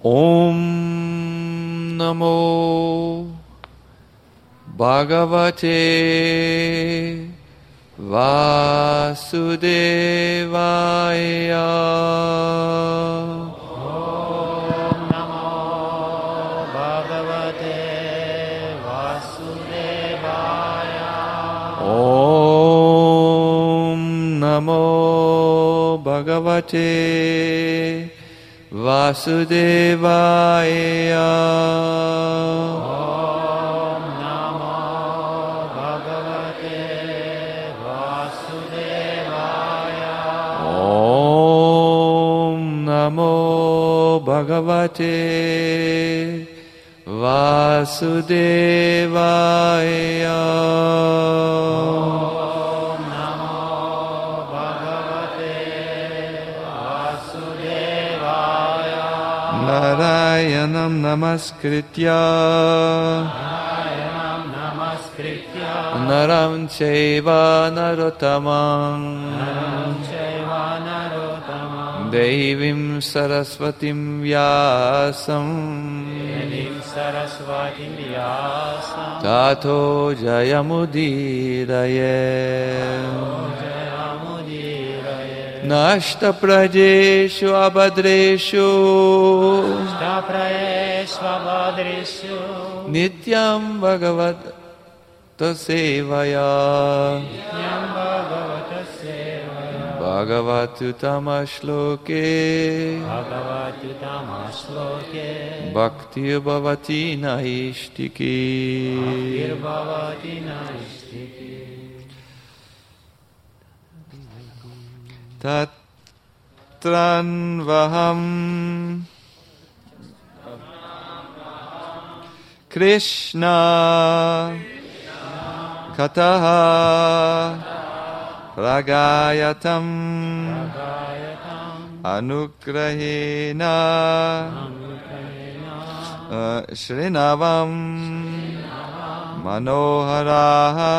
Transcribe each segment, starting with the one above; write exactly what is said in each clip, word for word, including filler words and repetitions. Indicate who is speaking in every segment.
Speaker 1: Om Namo Bhagavate Vasudevaya.
Speaker 2: Om Namo Bhagavate Vasudevaya.
Speaker 1: Om Namo Bhagavate Vasudevaya.
Speaker 2: Om Namo Bhagavate Vasudevaya.
Speaker 1: Om Namo Bhagavate Vasudevaya. Narayanam namaskritya
Speaker 2: Narayanam namaskritya
Speaker 1: Naram chaiva narottamam
Speaker 2: Naram chaiva narottamam
Speaker 1: Devim saraswatim vyasam
Speaker 2: Devim saraswatim vyasam
Speaker 1: Tato jayamudiraye Nashta prajeshu abhadreshu
Speaker 2: Shtaprayesvabhadreshu
Speaker 1: Nityam bhagavat tasevaya
Speaker 2: Nityam bhagavata sevaya
Speaker 1: Bhagavatu tamashloke
Speaker 2: Bhagavatu tamashloke
Speaker 1: Bhakti bhavati naishtiki
Speaker 2: Bhakti naishtiki
Speaker 1: Tatran vaham Krishna Kataha Pragayatam Anugrahena uh, Shrinavam Manoharaha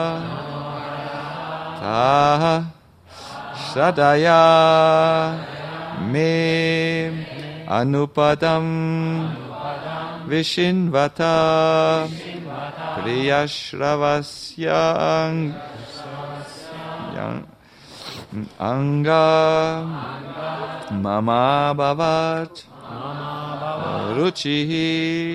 Speaker 1: Taha Shradaya me anupadam vishinvata priyashravasya anga mama bhavat ruchihi.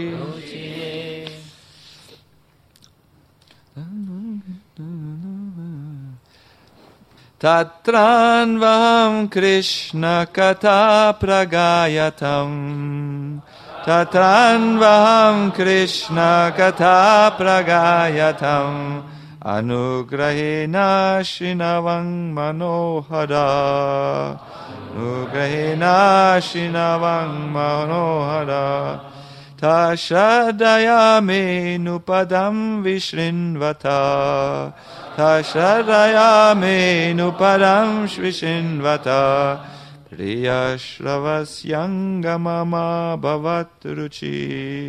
Speaker 1: Tatran vaham Krishna katha pragayatam Tatran vaham Krishna katha pragayatam Anugrahena shinavang manohara Anugrahena shinavang manohara Tashadaya me nupadam vishrinvata Tashadaya me nupadam vishinvata Priyashravasya mama bhavat ruchi.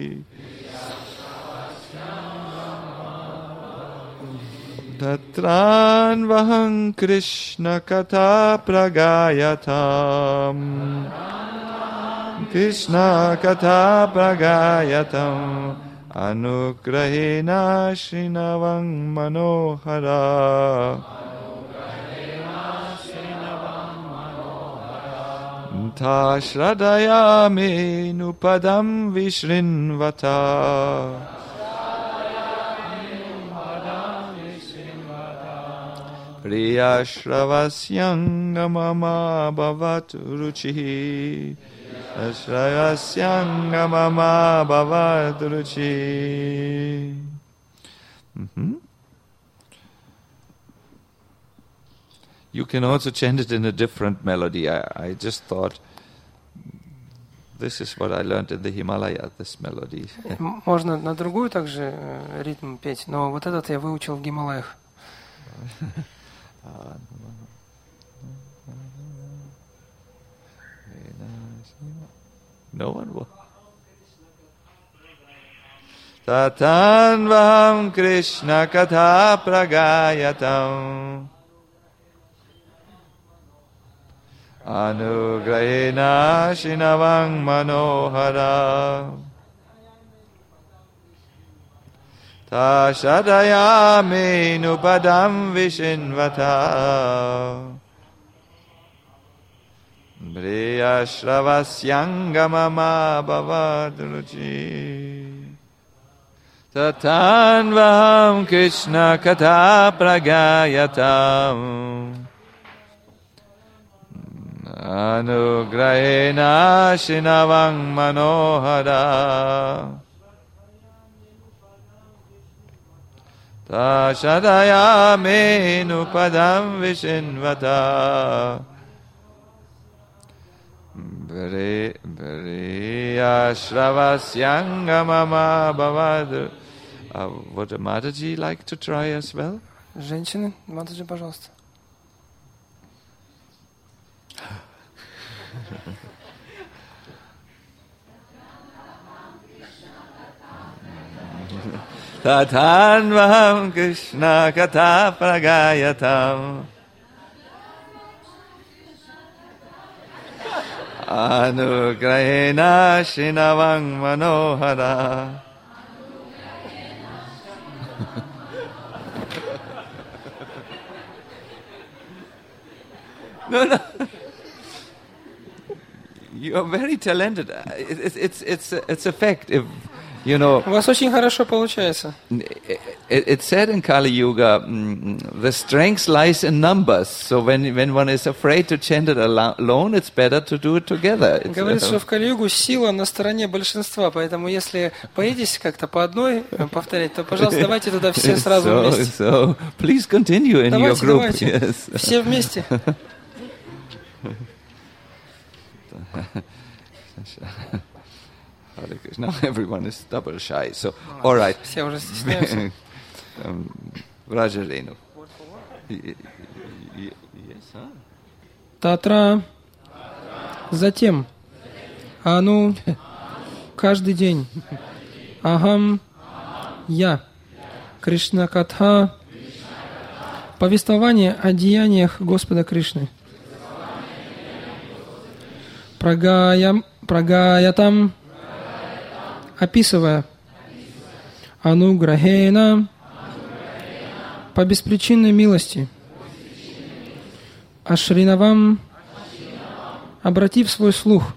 Speaker 1: Tatran vaham Krishna katha pragayatam Krishna katha pragayatam Anugrahena srinavang manohara Ta shradaya me nupadam vishrinvata Priyashravasya mama bhavat ruchihi Ashrayasyanga mama bhavat ruchi. Mm-hmm. You can also chant it in a different melody. I, I just thought, this is what I learned in the Himalaya, this melody.
Speaker 3: Можно на другую также ритм петь, но вот этот я выучил в Гималаях.
Speaker 1: No one will. Tatanvam Krishna Katha Pragayatam Anugrahena Shinavang Manohara Tashadayami Nupadam Vishinvata Briyashravasyangamama Bhavadruchi Tatanvaham Krishna Katha Pragayatam Anugrahena Shinavang Manohara Tashadayami Nupadam Vishinvata Briyashravasyangamama Bhavadruchi. Uh, would Mataji like to try as well?
Speaker 3: Женщины, Матаджи, пожалуйста.
Speaker 1: Tatanvaham Krishna Katha Pragayatam Anugrahena Shinavang Manohara. No, no. You are very talented. It's it's it's it's a fact. If you know,
Speaker 3: У вас очень хорошо получается.
Speaker 1: it, it's said in Kali Yuga, mm, the strength lies in numbers. So when when one is afraid to chant it alone, it's better to do it together. It's,
Speaker 3: Говорится,
Speaker 1: uh,
Speaker 3: что в Кали-югу сила на стороне большинства, поэтому если боитесь как-то по одной повторять, то, пожалуйста, давайте тогда все сразу
Speaker 1: so,
Speaker 3: вместе.
Speaker 1: so please continue in your
Speaker 3: Давайте,
Speaker 1: group.
Speaker 3: давайте,
Speaker 1: Yes.
Speaker 3: все вместе.
Speaker 1: Now everyone is double shy. So, all right.
Speaker 3: Все уже стесняются.
Speaker 1: um, Rajarenu. Yes, huh?
Speaker 3: Татра. Затем. Ану. Каждый день. Ахам. Я. Кришна Катха. Повествование о деяниях Господа Кришны. Прагаям, прагаятам. Описывая. Ануграхена. По беспричинной милости. Ашринавам. Обратив свой слух.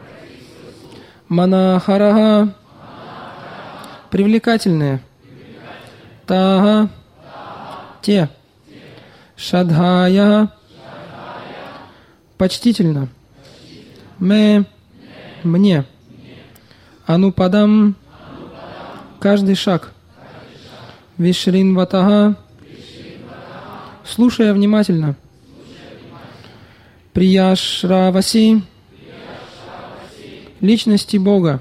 Speaker 3: Манахарага. Привлекательные. Тага. Те. Шадхая. Почтительно. Ме. Мне. Анупадам. Каждый шаг. Вишринватага. Слушая внимательно. Прияшраваси. Личности Бога.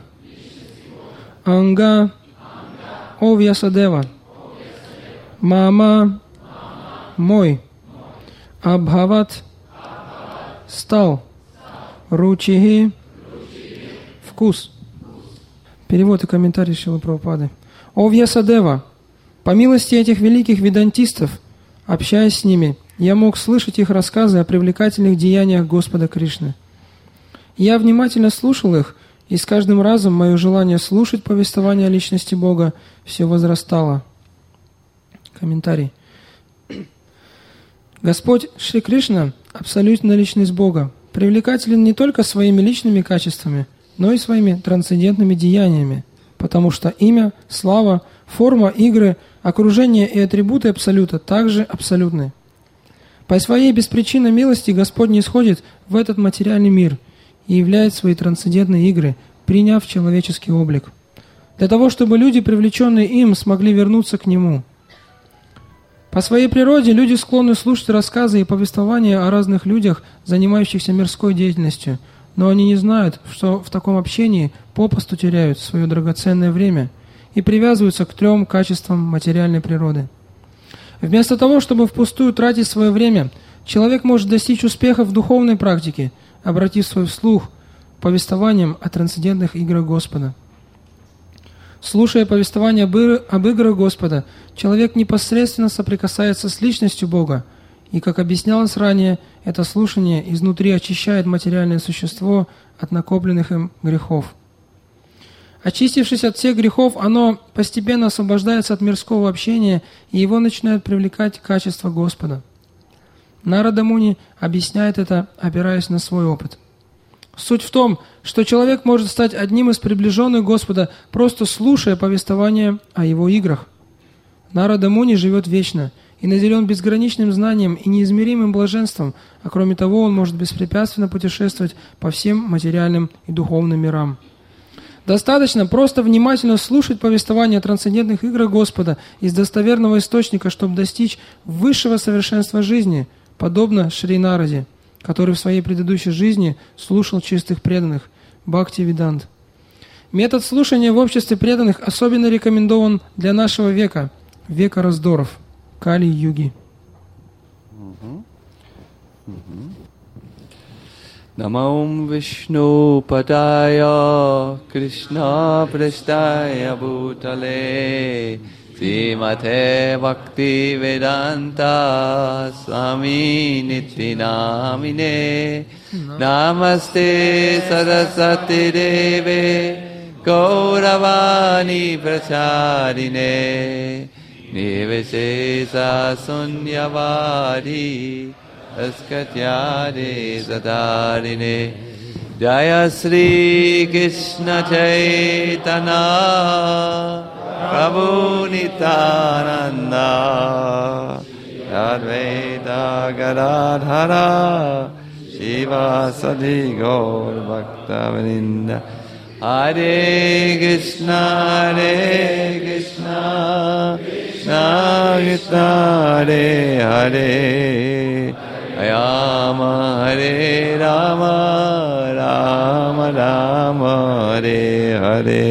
Speaker 3: Анга. О Вьясадева. Мама. Мой. Абхават. Стал. Ручихи. Вкус. Перевод и комментарий Шрилы Прабхупады. О Вьясадева. По милости этих великих ведантистов, общаясь с ними, я мог слышать их рассказы о привлекательных деяниях Господа Кришны. Я внимательно слушал их, и с каждым разом мое желание слушать повествование о личности Бога все возрастало. Комментарий. Господь Шри Кришна – абсолютная личность Бога, привлекателен не только своими личными качествами, но и своими трансцендентными деяниями, потому что имя, слава, форма игры, окружение и атрибуты Абсолюта также абсолютны. По своей беспричинной милости Господь нисходит в этот материальный мир и являет свои трансцендентные игры, приняв человеческий облик, для того, чтобы люди, привлеченные им, смогли вернуться к Нему. По своей природе люди склонны слушать рассказы и повествования о разных людях, занимающихся мирской деятельностью, но они не знают, что в таком общении попросту теряют свое драгоценное время и привязываются к трем качествам материальной природы. Вместо того, чтобы впустую тратить свое время, человек может достичь успеха в духовной практике, обратив свой слух повествованием о трансцендентных играх Господа. Слушая повествование об играх Господа, человек непосредственно соприкасается с личностью Бога И, как объяснялось ранее, это слушание изнутри очищает материальное существо от накопленных им грехов. Очистившись от всех грехов, оно постепенно освобождается от мирского общения, и его начинает привлекать качество Господа. Нарада Муни объясняет это, опираясь на свой опыт. Суть в том, что человек может стать одним из приближенных Господа, просто слушая повествование о его играх. Нарада Муни живет вечно и наделен безграничным знанием и неизмеримым блаженством, а кроме того, он может беспрепятственно путешествовать по всем материальным и духовным мирам. Достаточно просто внимательно слушать повествование о трансцендентных играх Господа из достоверного источника, чтобы достичь высшего совершенства жизни, подобно Шри Нараде, который в своей предыдущей жизни слушал чистых преданных, Бхакти-Ведант. Метод слушания в обществе преданных особенно рекомендован для нашего века, века раздоров, Кали-юги.
Speaker 4: Namam Vishnu Padaya Krishna Prasthaya Bhutale Srimate Bhakti Vedanta Swami Niti Namine Namaste Saraswati Deve Gauravani Pracharine Nivesesa Sunyavadi Askatyade Sadarine Jaya Sri Krishna Chaitanya Prabhu Nityananda Advaita Gadadhara Shiva Sadi Gaur Bhakta Vrinda Hare Krishna Hare Krishna Krishna Krishna Hare Hare Rama Hare Rama Rama Rama Hare Hare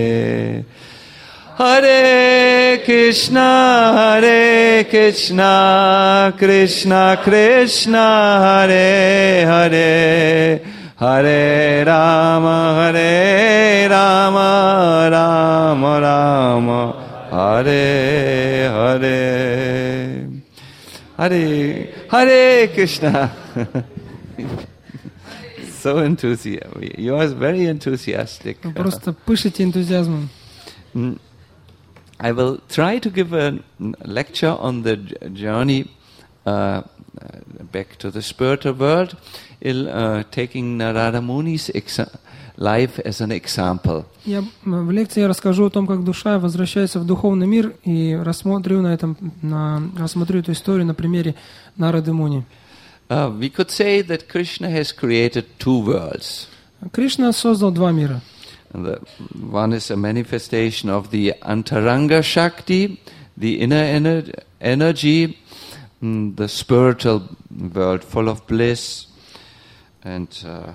Speaker 4: Hare Krishna Hare Krishna Krishna Krishna Hare Hare Hare Rama Hare Rama Rama Rama Hare Hare Hare Hare Krishna. So enthusiastic. You are very enthusiastic.
Speaker 3: Вы просто пышете энтузиазмом.
Speaker 4: I will try to give a lecture on the journey uh, back to the spiritual world, uh, taking Narada Muni's exa- life as an example.
Speaker 3: Я в лекции я расскажу о том, как душа возвращается в духовный мир, и рассмотрю на этом, на, рассмотрю эту историю на примере Нарады Муни.
Speaker 4: Uh, we could say that Krishna has created two worlds.
Speaker 3: Кришна создал два мира.
Speaker 4: The, one is a manifestation of the Antaranga Shakti, the inner ener- energy, mm, the spiritual world full of bliss and uh,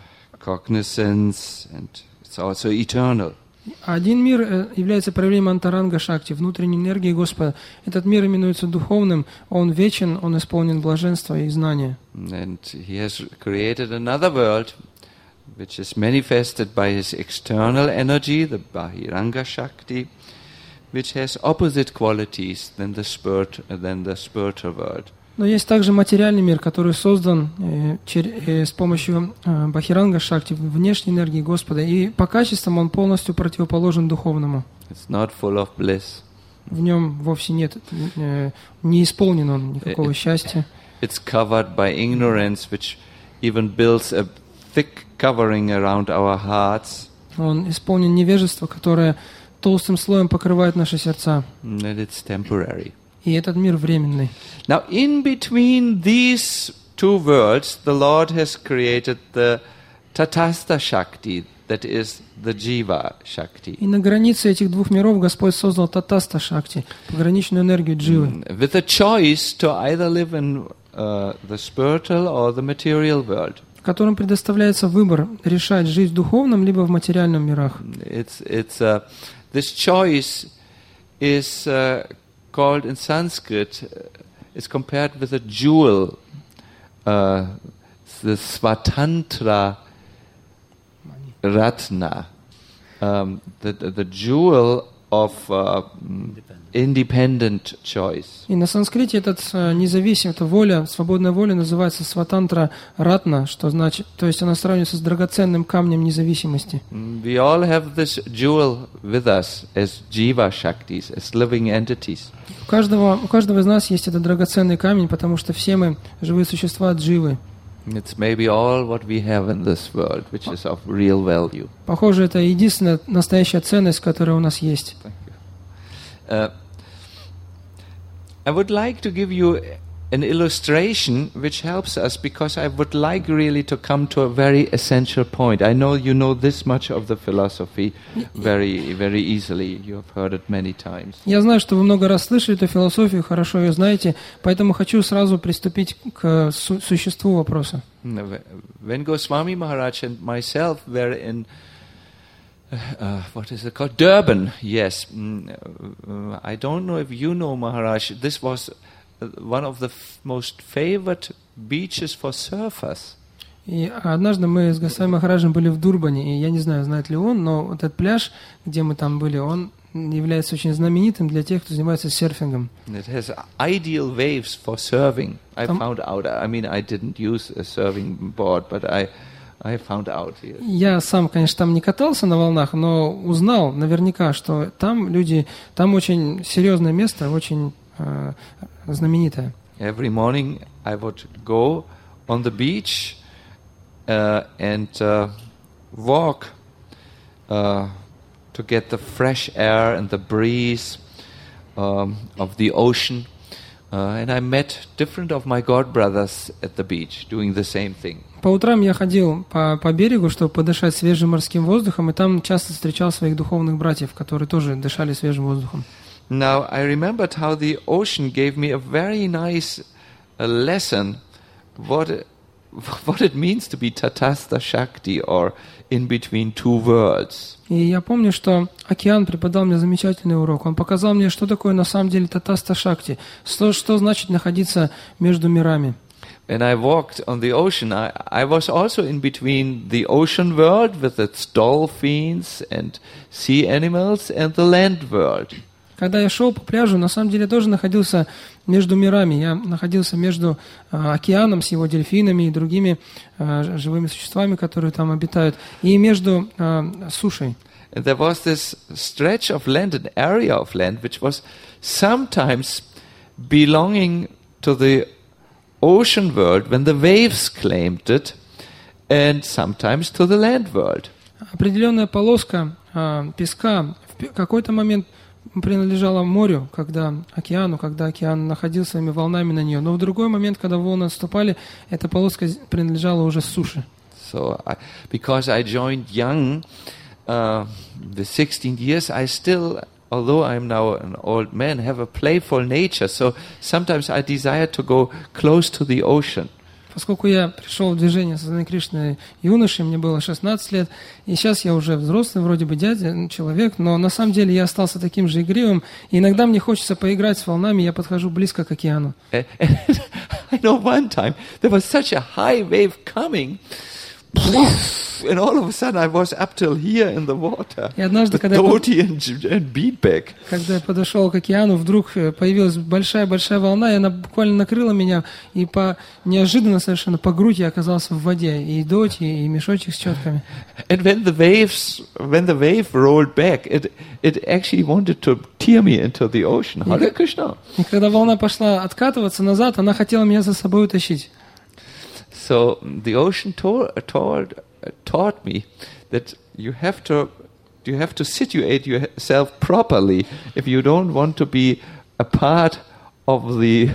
Speaker 4: cognizance, and it's also eternal.
Speaker 3: Один мир является проявлением Антаранга Шакти, внутренней энергии Господа. Этот мир именуется духовным, он вечен, он исполнен блаженства и знания.
Speaker 4: And he has created another world which is manifested by his external energy, the Bahiranga Shakti, which has opposite qualities than the spirit, than the spiritual world.
Speaker 3: Но есть также материальный мир, который создан э, чер, э, с помощью э, Бахиранга Шакти, внешней энергии Господа, и по качествам он полностью противоположен духовному.
Speaker 4: It's not full of bliss.
Speaker 3: В нем вовсе нет, э, не исполнен он никакого счастья.
Speaker 4: It's covered by ignorance, which even builds a thick covering around our hearts.
Speaker 3: Он исполнен невежества, которое толстым слоем покрывает наши сердца.
Speaker 4: And it's temporary.
Speaker 3: И этот мир временный.
Speaker 4: Now, in between these two worlds, the Lord has created the Tatastha Shakti, that is the Jiva Shakti.
Speaker 3: И на границе этих двух миров Господь создал Татаста Шакти, пограничную энергию Дживы.
Speaker 4: With a choice to either live in uh, the spiritual or the material world.
Speaker 3: В котором предоставляется выбор решать жить в духовном либо в материальном мирах.
Speaker 4: It's it's uh, this choice is uh, called in Sanskrit. Uh, is compared with a jewel, uh, the Svatantra Ratna, um, the, the the jewel of uh, independent choice.
Speaker 3: И на санскрите этот э, независимый, эта воля, свободная воля называется сватантра ратна, что значит, то есть она сравнивается с драгоценным камнем независимости.
Speaker 4: We all have this jewel with us as jiva shaktis, as living entities.
Speaker 3: У каждого, у каждого из нас есть этот драгоценный камень, потому что все мы живые существа дживы.
Speaker 4: It's maybe all what we have in this world, which is of real value.
Speaker 3: Похоже, это единственная настоящая ценность, которая у нас есть.
Speaker 4: Uh, I would like to give you an illustration which helps us, because I would like really to come to a very essential point. I know you know this much of the philosophy very, very easily. You have heard it many times.
Speaker 3: Я знаю, что вы много раз слышали эту философию, хорошо ее знаете, поэтому хочу сразу приступить к су- существу вопроса.
Speaker 4: When Goswami Maharaj and myself were in Uh, what is it called? Durban, yes. Mm, uh, I don't know if you know, Maharaj. This was uh, one of the f- most favored beaches for surfers.
Speaker 3: И однажды мы с Госвами Махараджем были в Дурбане, и я не знаю, знает ли он, но вот этот пляж, где мы там были, он является очень знаменитым для тех, кто занимается серфингом.
Speaker 4: It has ideal waves for surfing. I
Speaker 3: Там-
Speaker 4: found out. I mean, I didn't use a surfing board, but I, I found out. Yes.
Speaker 3: Я сам, конечно, там не катался на волнах, но узнал наверняка, что там люди, там очень серьезное место, очень э, знаменитое.
Speaker 4: Every morning I would go on the beach uh, and uh, walk uh, to get the fresh air and the breeze um, of the ocean. Uh, and I met different of my god brothers at the beach doing the same thing.
Speaker 3: По утрам я ходил по, по берегу, чтобы подышать свежим морским воздухом, и там часто встречал своих духовных братьев, которые тоже дышали свежим воздухом.
Speaker 4: Now I remembered how the ocean gave me a very nice uh, lesson what it, what it means to be Tatastha Shakti, or in between two worlds.
Speaker 3: И я помню, что океан преподал мне замечательный урок. Он показал мне, что такое на самом деле татаста шакти, что, что значит находиться между мирами.
Speaker 4: When I walked on the ocean, I, I was also in between the ocean world with its dolphins and sea animals and the land world.
Speaker 3: Когда я шел по пляжу, на самом деле тоже находился между мирами. Я находился между а, океаном с его дельфинами и другими а, живыми существами, которые там обитают, и между а, сушей.
Speaker 4: And there was this stretch of land, an area of land, which was sometimes belonging to the ocean world when the waves claimed it, and sometimes to the land world.
Speaker 3: Определенная полоска а, песка в пе- какой-то момент принадлежала морю, когда океану, когда океан находил своими волнами на нее. Но в другой момент, когда волны отступали, эта полоска принадлежала уже суше.
Speaker 4: So, I, because I joined young, uh, with sixteen years, I still, although I'm now an old man, have a playful nature. So sometimes I desire to go close to the ocean.
Speaker 3: Поскольку я пришел в движение Сознания Кришны юношей, мне было шестнадцать лет, и сейчас я уже взрослый, вроде бы дядя, человек, но на самом деле я остался таким же игривым, и иногда мне хочется поиграть с волнами, я подхожу близко к океану.
Speaker 4: And, and I know one time there was such a high wave coming, and all of a sudden I was up till here in the water.
Speaker 3: И однажды,
Speaker 4: with
Speaker 3: когда я, под-
Speaker 4: dhoti and, and beadbag.
Speaker 3: когда я подошел к океану, вдруг э, появилась большая-большая волна, и она буквально накрыла меня, и по неожиданно совершенно по грудь я оказался в воде, и доти, и мешочек с четками.
Speaker 4: And when the waves, when the wave rolled back, it it actually wanted to tear me into the ocean. Hare Krishna.
Speaker 3: И когда волна пошла откатываться назад, она хотела меня за собой утащить.
Speaker 4: So the ocean told, told, taught me that you have to you have to situate yourself properly if you don't want to be a part of the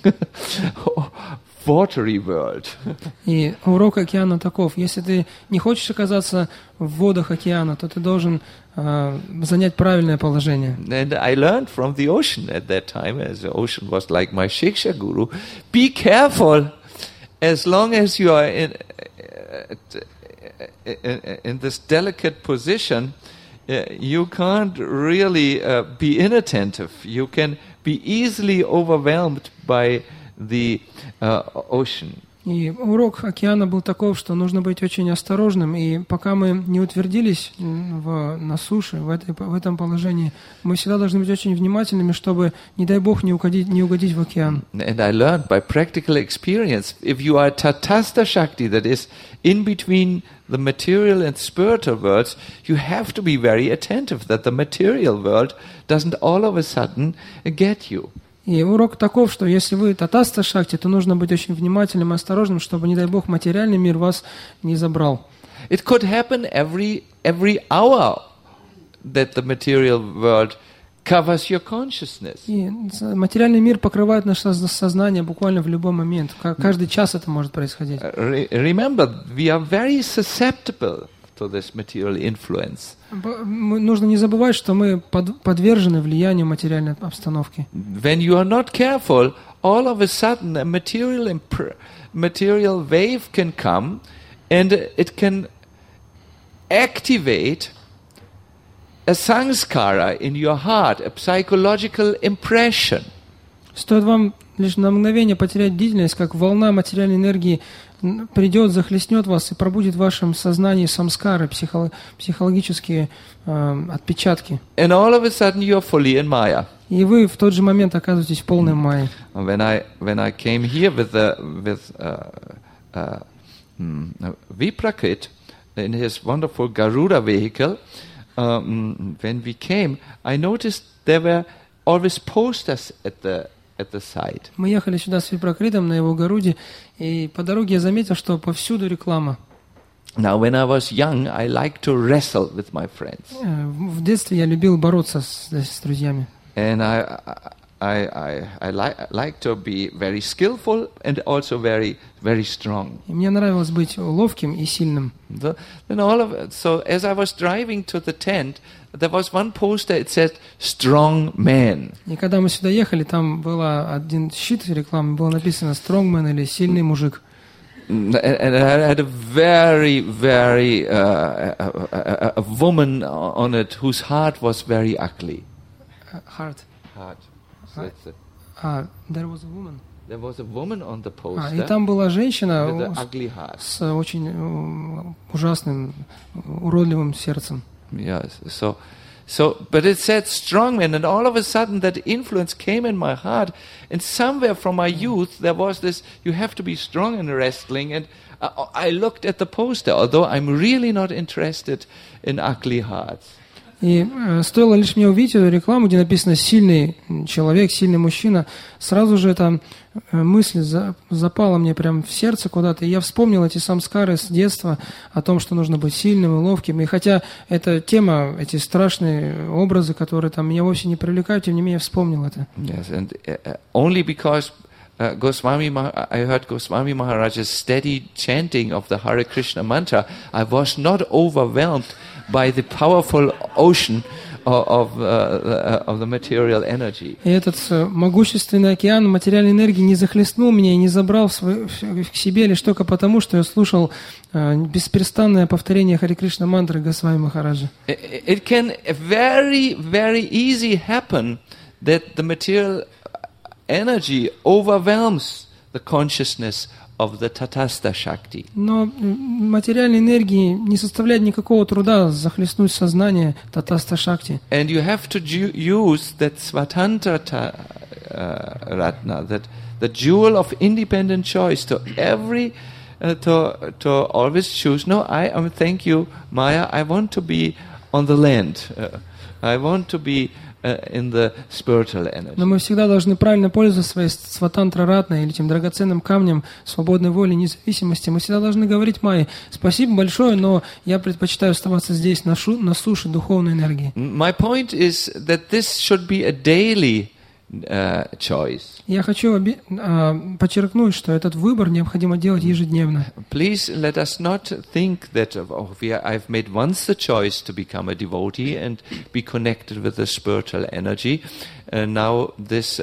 Speaker 4: watery world.
Speaker 3: И урок океана таков: если ты не хочешь оказаться в водах океана, то ты должен э, занять правильное положение.
Speaker 4: And I learned from the ocean at that time, as the ocean was like my Shiksha guru, be careful. As long as you are in, in, in this delicate position, uh, you can't really uh, be inattentive. You can be easily overwhelmed by the uh, ocean.
Speaker 3: И урок океана был таков, что нужно быть очень осторожным, и пока мы не утвердились в, на суше, в, этой, в этом положении, мы всегда должны быть очень внимательными, чтобы, не дай Бог, не угодить, не угодить в океан.
Speaker 4: And I learned by practical experience, if you are Tatastha Shakti, that is in between the material and spiritual worlds, you have to be very attentive that the material world doesn't all of a sudden get you.
Speaker 3: И урок таков, что если вы татастха шакти, то нужно быть очень внимательным и осторожным, чтобы, не дай Бог, материальный мир вас не забрал.
Speaker 4: It could happen every every hour that the material world covers your consciousness.
Speaker 3: И материальный мир покрывает наше сознание буквально в любой момент. Каждый час это может происходить.
Speaker 4: Remember, we are very susceptible to this material influence.
Speaker 3: Нужно не забывать, что мы подвержены влиянию материальной обстановки.
Speaker 4: When you are not careful, all of a sudden a material imp- material wave can come, and it can activate a sanskara in your heart, a psychological impression.
Speaker 3: Стоит вам лишь на мгновение потерять бдительность, как волна материальной энергии придет, захлестнет вас и пробудит в вашем сознании самскары, психо- психологические э, отпечатки.
Speaker 4: And all of a sudden you are fully in Maya.
Speaker 3: И вы в тот же момент оказываетесь в полной майе.
Speaker 4: When I when I came here with the with uh, uh, mm, Viprakrit in his wonderful Garuda vehicle, um, when we came, I noticed there were always posters at the at the side.
Speaker 3: Мы ехали сюда с Випракритом на его Гаруде, и по дороге я заметил, что повсюду реклама.
Speaker 4: Now, when I was young, I liked to wrestle with my friends.
Speaker 3: В детстве я любил бороться с, с друзьями.
Speaker 4: And I, I, I, I li- like to be very skillful and also very, very strong.
Speaker 3: И мне нравилось быть ловким и сильным.
Speaker 4: So, then all of it, so as I was driving to the tent, there was one poster. It said "Strong Man."
Speaker 3: И когда мы сюда ехали, там был один щит рекламы, было написано "Strongman" или "Сильный мужик".
Speaker 4: And I had a very, very uh, a, a, a woman on it whose heart was very ugly.
Speaker 3: Heart.
Speaker 4: Heart. So that's it.
Speaker 3: А, there was a woman.
Speaker 4: There was a woman on the poster.
Speaker 3: А, и там была женщина
Speaker 4: with an ugly heart.
Speaker 3: с очень uh, ужасным, уродливым сердцем.
Speaker 4: Yes. So, so, but it said "strong man," and all of a sudden that influence came in my heart, and somewhere from my youth there was this: you have to be strong in wrestling, and I, I looked at the poster, although I'm really not interested in ugly hearts.
Speaker 3: И э, стоило лишь мне увидеть эту рекламу, где написано «сильный человек», «сильный мужчина», сразу же эта э, мысль за, запала мне прямо в сердце куда-то, и я вспомнил эти самскары с детства о том, что нужно быть сильным и ловким. И хотя эта тема, эти страшные образы, которые там меня вовсе не привлекают, тем не менее я вспомнил это.
Speaker 4: Yes, and uh, only because uh, Goswami, Mah- I heard Goswami Maharaj's steady chanting of the Hare Krishna mantra, I was not overwhelmed by the powerful ocean of, of, uh, of the material energy.
Speaker 3: И этот могущественный океан материальной энергии не захлестнул меня и не забрал в свой, к себе лишь только потому, что я слушал uh, бесперестанное повторение Харе Кришна мантры Госвами Махараджа.
Speaker 4: It, it can very, very easy happen that the material energy overwhelms the consciousness of the Tatastha Shakti.
Speaker 3: Но материальной энергии не составляет никакого труда захлестнуть сознание Татастха Шакти.
Speaker 4: And you have to ju- use that Svatantra ta- uh, Ratna, that the jewel of independent choice to every, uh, to, to always choose, no, I um, thank you, Maya, I want to be on the land. Uh, I want to be uh, in the spiritual energy.
Speaker 3: Но мы всегда должны правильно пользоваться своей сватантра-ратной или этим драгоценным камнем свободной воли, независимости. Мы всегда должны говорить Майе: спасибо большое, но я предпочитаю оставаться здесь, на, шу, на суше духовной энергии.
Speaker 4: My point is that this should be a daily uh, choice.
Speaker 3: Я хочу оби- а, подчеркнуть, что этот выбор необходимо делать ежедневно.
Speaker 4: Please let us not think that oh, we are, I've made once the choice to become a devotee and be connected with the spiritual energy. And now this,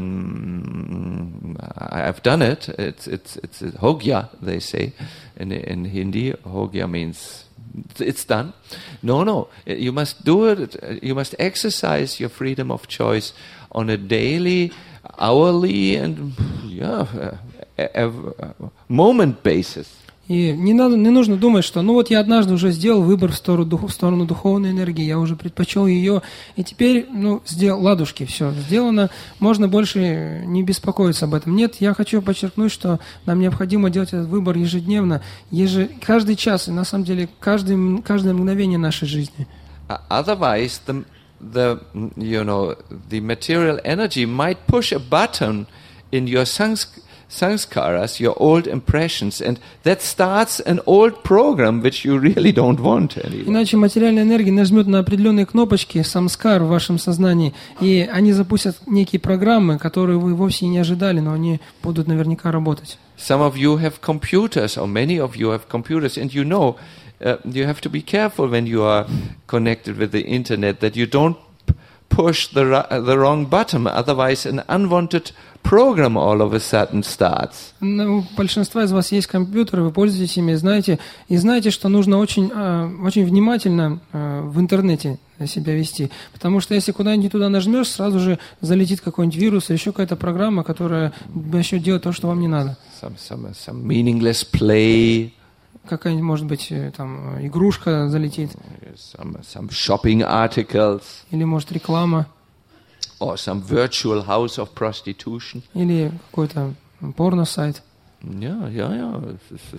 Speaker 4: um, I've done it. It's it's it's Hogya, they say in in Hindi. Hogya means it's done. No, no. You must do it. You must exercise your freedom of choice on a daily, hourly, and yeah, moment basis.
Speaker 3: И не, надо, не нужно думать, что ну вот я однажды уже сделал выбор в сторону, дух, в сторону духовной энергии, я уже предпочел ее, и теперь, ну, сделал, ладушки, все, сделано, можно больше не беспокоиться об этом. Нет, я хочу подчеркнуть, что нам необходимо делать этот выбор ежедневно, еже, каждый час, и на самом деле каждый, каждое мгновение нашей жизни.
Speaker 4: Otherwise, the, the, you know, the material energy might push a button in your sansk- sanskaras, your old impressions, and that starts an old program which you really don't want anymore.
Speaker 3: Иначе материальная энергия нажмет на определенные кнопочки самскар в вашем сознании, и они запустят некие программы, которые вы вовсе не ожидали, но они будут наверняка работать.
Speaker 4: Some of you have computers, or many of you have computers, and you know uh, you have to be careful when you are connected with the internet that you don't p- push the ra- the wrong button, otherwise an unwanted program all of a sudden starts.
Speaker 3: У большинства из вас есть компьютеры, вы пользуетесь ими, знаете, и знаете, что нужно очень, очень внимательно в интернете себя вести, потому что если куда-нибудь туда нажмешь, сразу же залетит какой-нибудь вирус или еще какая-то программа, которая еще делает то, что вам не надо.
Speaker 4: Some, some, some meaningless play.
Speaker 3: Какая-нибудь, может быть, там игрушка залетит.
Speaker 4: Some, some shopping articles.
Speaker 3: Или, может, реклама.
Speaker 4: Or some virtual house of prostitution.
Speaker 3: Или какой-то порно-сайт.
Speaker 4: Yeah, yeah, yeah.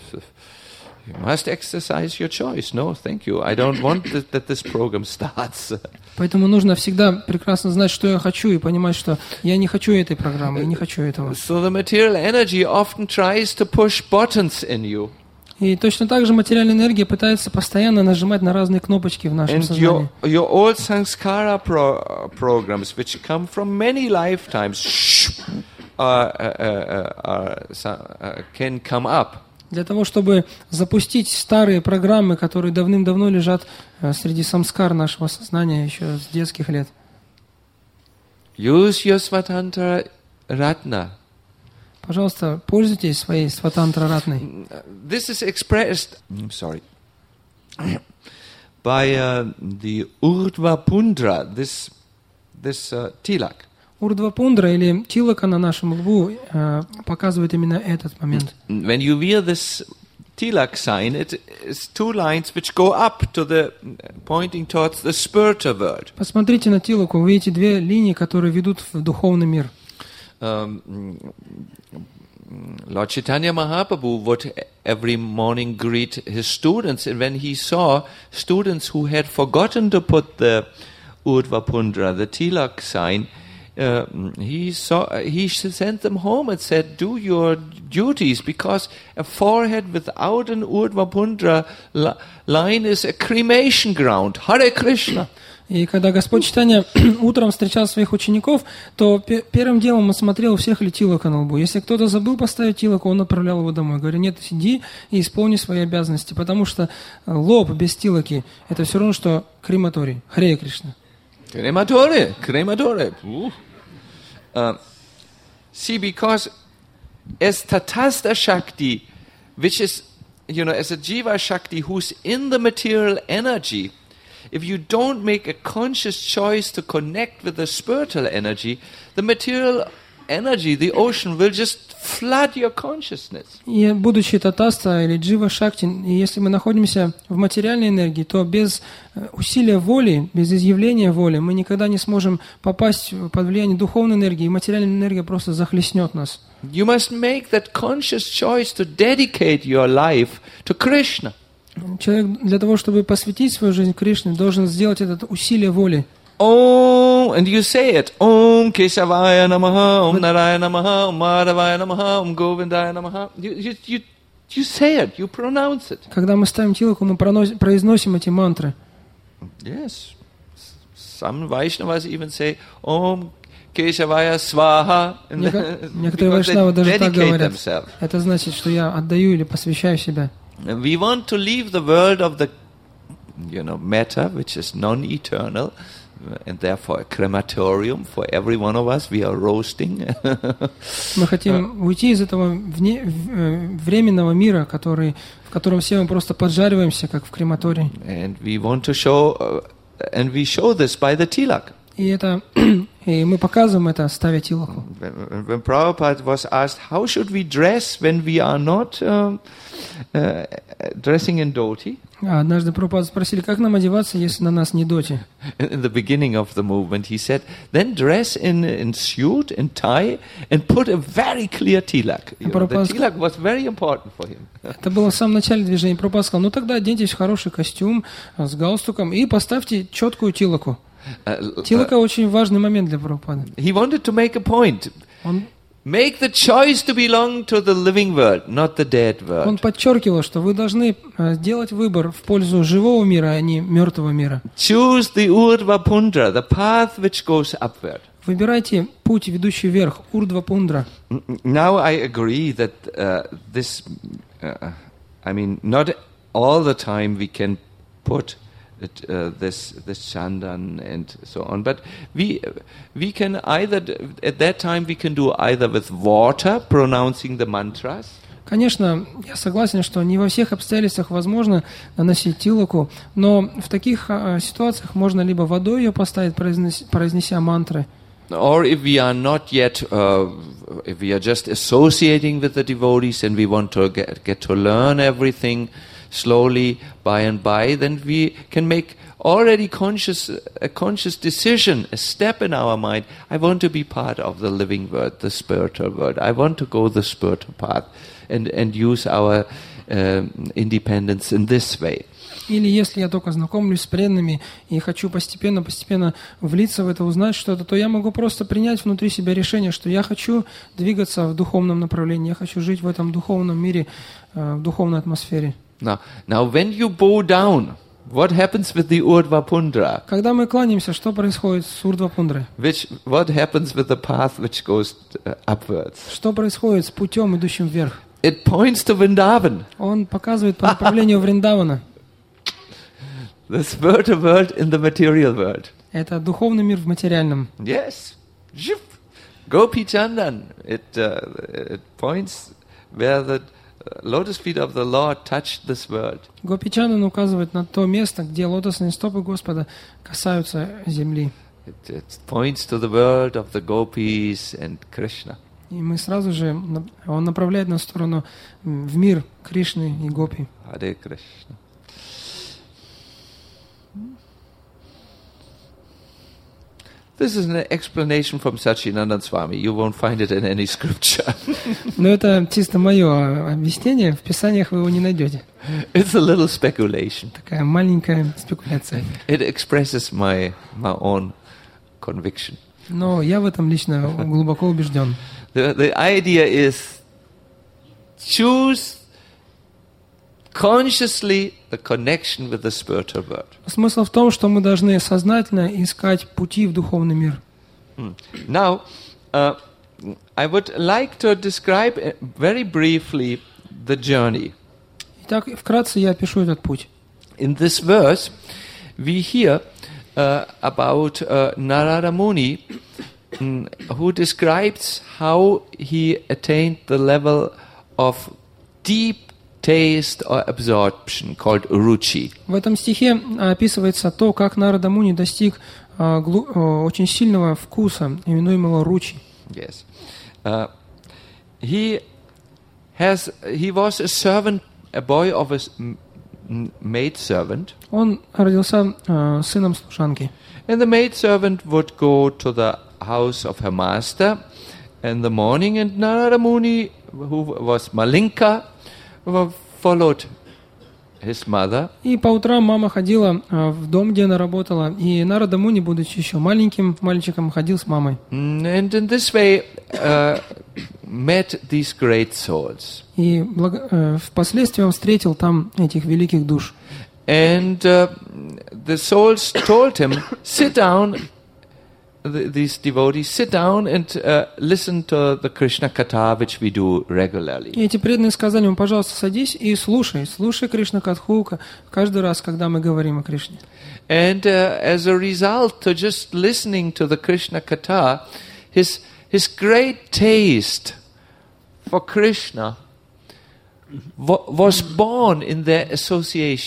Speaker 4: You must exercise your choice. No, thank you. I don't want that, that this program starts.
Speaker 3: Поэтому нужно всегда прекрасно знать, что я хочу, и понимать, что я не хочу этой программы, я не хочу этого.
Speaker 4: So the material energy often tries to push buttons in you.
Speaker 3: И точно так же материальная энергия пытается постоянно нажимать на разные кнопочки в нашем
Speaker 4: And
Speaker 3: сознании.
Speaker 4: your, your old sanskara pro, programs, which come from many lifetimes, shh, uh, uh, uh, uh, can come up.
Speaker 3: Для того, чтобы запустить старые программы, которые давным-давно лежат среди самскар нашего сознания еще с детских лет.
Speaker 4: Use your Svatantara Ratna.
Speaker 3: Пожалуйста, пользуйтесь своей сватантра ратной.
Speaker 4: This is expressed, I'm sorry, by uh, the Urdhva Pundra, this, this uh, tilak.
Speaker 3: Урдва Пундра или тилака на нашем лбу э, показывает именно этот момент.
Speaker 4: When you wear this tilak sign, it is two lines which go up to the, pointing towards the spiritual world.
Speaker 3: Посмотрите на тилаку, вы видите две линии, которые ведут в духовный мир.
Speaker 4: Um, Lord Chaitanya Mahaprabhu would every morning greet his students, and when he saw students who had forgotten to put the Urdhva Pundra, the tilak sign, uh, he saw he sent them home and said, "Do your duties, because a forehead without an Urdhva Pundra li- line is a cremation ground." Hare Krishna.
Speaker 3: И когда Господь Чайтанья утром встречал своих учеников, то пе- первым делом он смотрел, у всех ли тилака на лбу. Если кто-то забыл поставить тилаку, он отправлял его домой. Говорит: нет, сиди и исполни свои обязанности, потому что лоб без тилаки – это все равно, что крематорий. Харе Кришна.
Speaker 4: Crematore, crematore. Uh, see, because as Tatastha Shakti, which is, you know, as a Jiva Shakti who's in the material energy, if you don't make a conscious choice to connect with the spiritual energy, the material energy, the ocean, will just flood your consciousness.
Speaker 3: И будучи татаста или джива шакти, и если мы находимся в материальной энергии, то без усилия воли, без изъявления воли, мы никогда не сможем попасть под влияние духовной энергии, и материальная энергия просто захлестнет нас.
Speaker 4: You must make that conscious choice to dedicate your life to Krishna.
Speaker 3: Человек для того, чтобы посвятить свою жизнь Кришне, должен сделать это усилие воли.
Speaker 4: Om, and you say it. Om Keshavaya Namaha, Om Narayana Namaha, Om Madhavaya Namaha, Om Govindaya Namaha. You, you, you, you say it, you pronounce it.
Speaker 3: Когда мы ставим тилаку, мы проносим, произносим эти мантры.
Speaker 4: Yes. Some Vaishnavas even say Om Keshavaya Swaha.
Speaker 3: Некоторые вайшнавы даже так говорят. Это значит, что я отдаю или посвящаю себя.
Speaker 4: We want to leave the world of the, you know, matter, which is non-eternal, and therefore a crematorium for every one of us. We are roasting.
Speaker 3: Мы хотим уйти из этого вне, временного мира, который, в котором все мы просто поджариваемся, как в крематории.
Speaker 4: And we want to show, uh, and we show this by the tilak.
Speaker 3: И это, и мы показываем это, ставя тилаку.
Speaker 4: when, when Prabhupada was asked, how should we dress when we are not um, uh, dressing in dhoti?
Speaker 3: А однажды Прабхупаду спросили, как нам одеваться, если на нас не доти?
Speaker 4: In the beginning of the movement, he said, then dress in, in suit, in tie, and put a very clear tilak. You know, the tilak was very important for him.
Speaker 3: Это было в самом начале движения. Прабхупада сказал, ну тогда оденьтесь в хороший костюм с галстуком и поставьте четкую тилаку. Тилака очень важный момент для Прабхупады.
Speaker 4: He wanted to make a point.
Speaker 3: Он
Speaker 4: Make the choice to belong to the living world, not the dead world.
Speaker 3: Он подчеркивал, что вы должны сделать выбор в пользу живого мира, а не мертвого мира.
Speaker 4: Choose the Urdhva Pundra, the path which goes upward.
Speaker 3: Выбирайте путь, ведущий вверх, Урдва Пундра.
Speaker 4: Now I agree that uh, this, uh, I mean, not all the time we can put it, uh, this this chandan and so on, but we we can either at that time we can do either with water, pronouncing the mantras.
Speaker 3: Конечно, я согласен, что не во всех обстоятельствах возможно наносить тилаку, но в таких а, ситуациях можно либо водой ее поставить, произнеся, произнеся мантры.
Speaker 4: Or if we are not yet, uh, if we are just associating with the devotees and we want to get, get to learn everything slowly, by and by, then we can make already conscious a conscious decision, a step in our mind. I want to be part of the living world, the spiritual world. I want to go the spiritual path and, and use our uh, independence in this way.
Speaker 3: Или если я только знакомлюсь с преданными и хочу постепенно-постепенно влиться в это, узнать что-то, то я могу просто принять внутри себя решение, что я хочу двигаться в духовном направлении, я хочу жить в этом духовном мире, в духовной атмосфере.
Speaker 4: Now, now when you bow down, what happens with the Urdhva Pundra?
Speaker 3: Когда мы кланяемся, что происходит с Урдва Пундрой?
Speaker 4: Which, what happens with the path which goes uh, upwards?
Speaker 3: Что происходит с путем, идущим вверх?
Speaker 4: It points to Vrindavan.
Speaker 3: Он показывает по направлению Вриндавана.
Speaker 4: The spiritual world in the material world.
Speaker 3: Это духовный мир в материальном.
Speaker 4: Yes. Gopi Chandan. It, uh, it points where the lotus feet of the Lord touched this world.
Speaker 3: Гопичандан указывает на то место, где лотосные стопы Господа касаются земли.
Speaker 4: It, it points to the world of the gopis and Krishna.
Speaker 3: И мы сразу же, он направляет нас в сторону, в мир Кришны и Гопи.
Speaker 4: Hare Krishna. This is an explanation from Satchidananda Swami. You won't find it in any scripture.
Speaker 3: Но это чисто мое объяснение. В Писаниях вы его не найдете.
Speaker 4: It's a little speculation.
Speaker 3: Такая маленькая спекуляция.
Speaker 4: It expresses my my own conviction.
Speaker 3: Но я в этом лично глубоко убежден.
Speaker 4: The the idea is choose consciously the connection with the spiritual world.
Speaker 3: Смысл в том, что мы должны сознательно искать пути в духовный мир.
Speaker 4: Hmm. Now, uh, I would like to describe very briefly the journey.
Speaker 3: Итак, вкратце я опишу этот путь.
Speaker 4: In this verse, we hear uh, about uh, Narada Muni, um, who describes how he attained the level of deep taste or absorption called ruchi.
Speaker 3: В этом стихе описывается то, как Нарада Муни достиг а, глу, а, очень сильного вкуса, именуемого ручи.
Speaker 4: Yes, uh, he has. He was a servant, a boy of a maid servant.
Speaker 3: Он родился а, сыном служанки.
Speaker 4: And the maid servant would go to the house of her master in the morning, and Narada Muni, who was Malinka, followed his mother.
Speaker 3: И по утрам мама ходила а, в дом, где она работала, и Нарада Муни, будучи еще маленьким мальчиком, ходил с мамой.
Speaker 4: And in this way uh, met these great souls.
Speaker 3: И благо, э, впоследствии он встретил там этих великих душ.
Speaker 4: And uh, the souls told him, sit down, the, these devotees, sit down and uh, listen to the Krishna Katha, which we do regularly.
Speaker 3: И эти преданные сказали ему, пожалуйста, садись и слушай, слушай Кришна Катху каждый раз, когда мы говорим о Кришне.
Speaker 4: And uh, as a result to just listening to the Krishna Katha, his, his great taste for Krishna wa- was born in their association.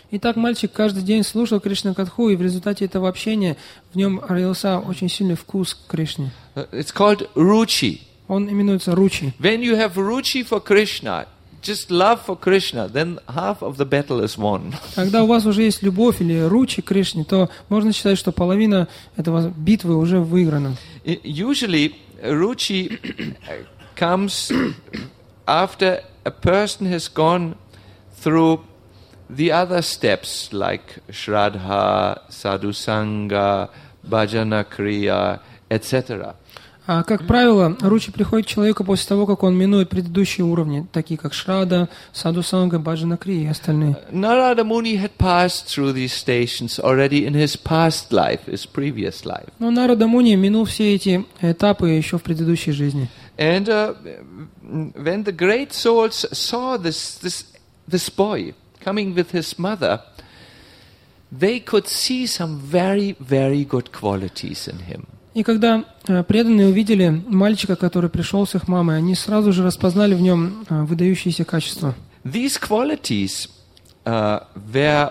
Speaker 3: Итак, мальчик каждый день слушал Кришна-катху, и в результате этого общения в нем родился очень сильный вкус к Кришне.
Speaker 4: It's called ruchi.
Speaker 3: Он именуется ручи.
Speaker 4: When you have ruchi for Krishna, just love for Krishna, then half of the battle is won.
Speaker 3: Когда у вас уже есть любовь или ручи к Кришне, то можно считать, что половина этого битвы уже выиграна.
Speaker 4: Usually, ruchi comes after a person has gone through the other steps like Shraddha, Sadhusanga, Bhajana Kriya, et cetera.
Speaker 3: А, как правило, ручи приходит к человеку после того, как он минует предыдущие уровни, такие как Шрада, Садхусанга, Баджана Крия и остальные.
Speaker 4: Narada Muni had passed through these stations already in his past life, his previous life.
Speaker 3: Но Нарада Муни минул все эти этапы еще в предыдущей жизни.
Speaker 4: And uh, when the great souls saw this, this, this boy coming with his mother, they could see some very, very good qualities in him.
Speaker 3: И когда э, преданные увидели мальчика, который пришел с их мамой, они сразу же распознали в нем э, выдающиеся качества.
Speaker 4: These qualities uh, were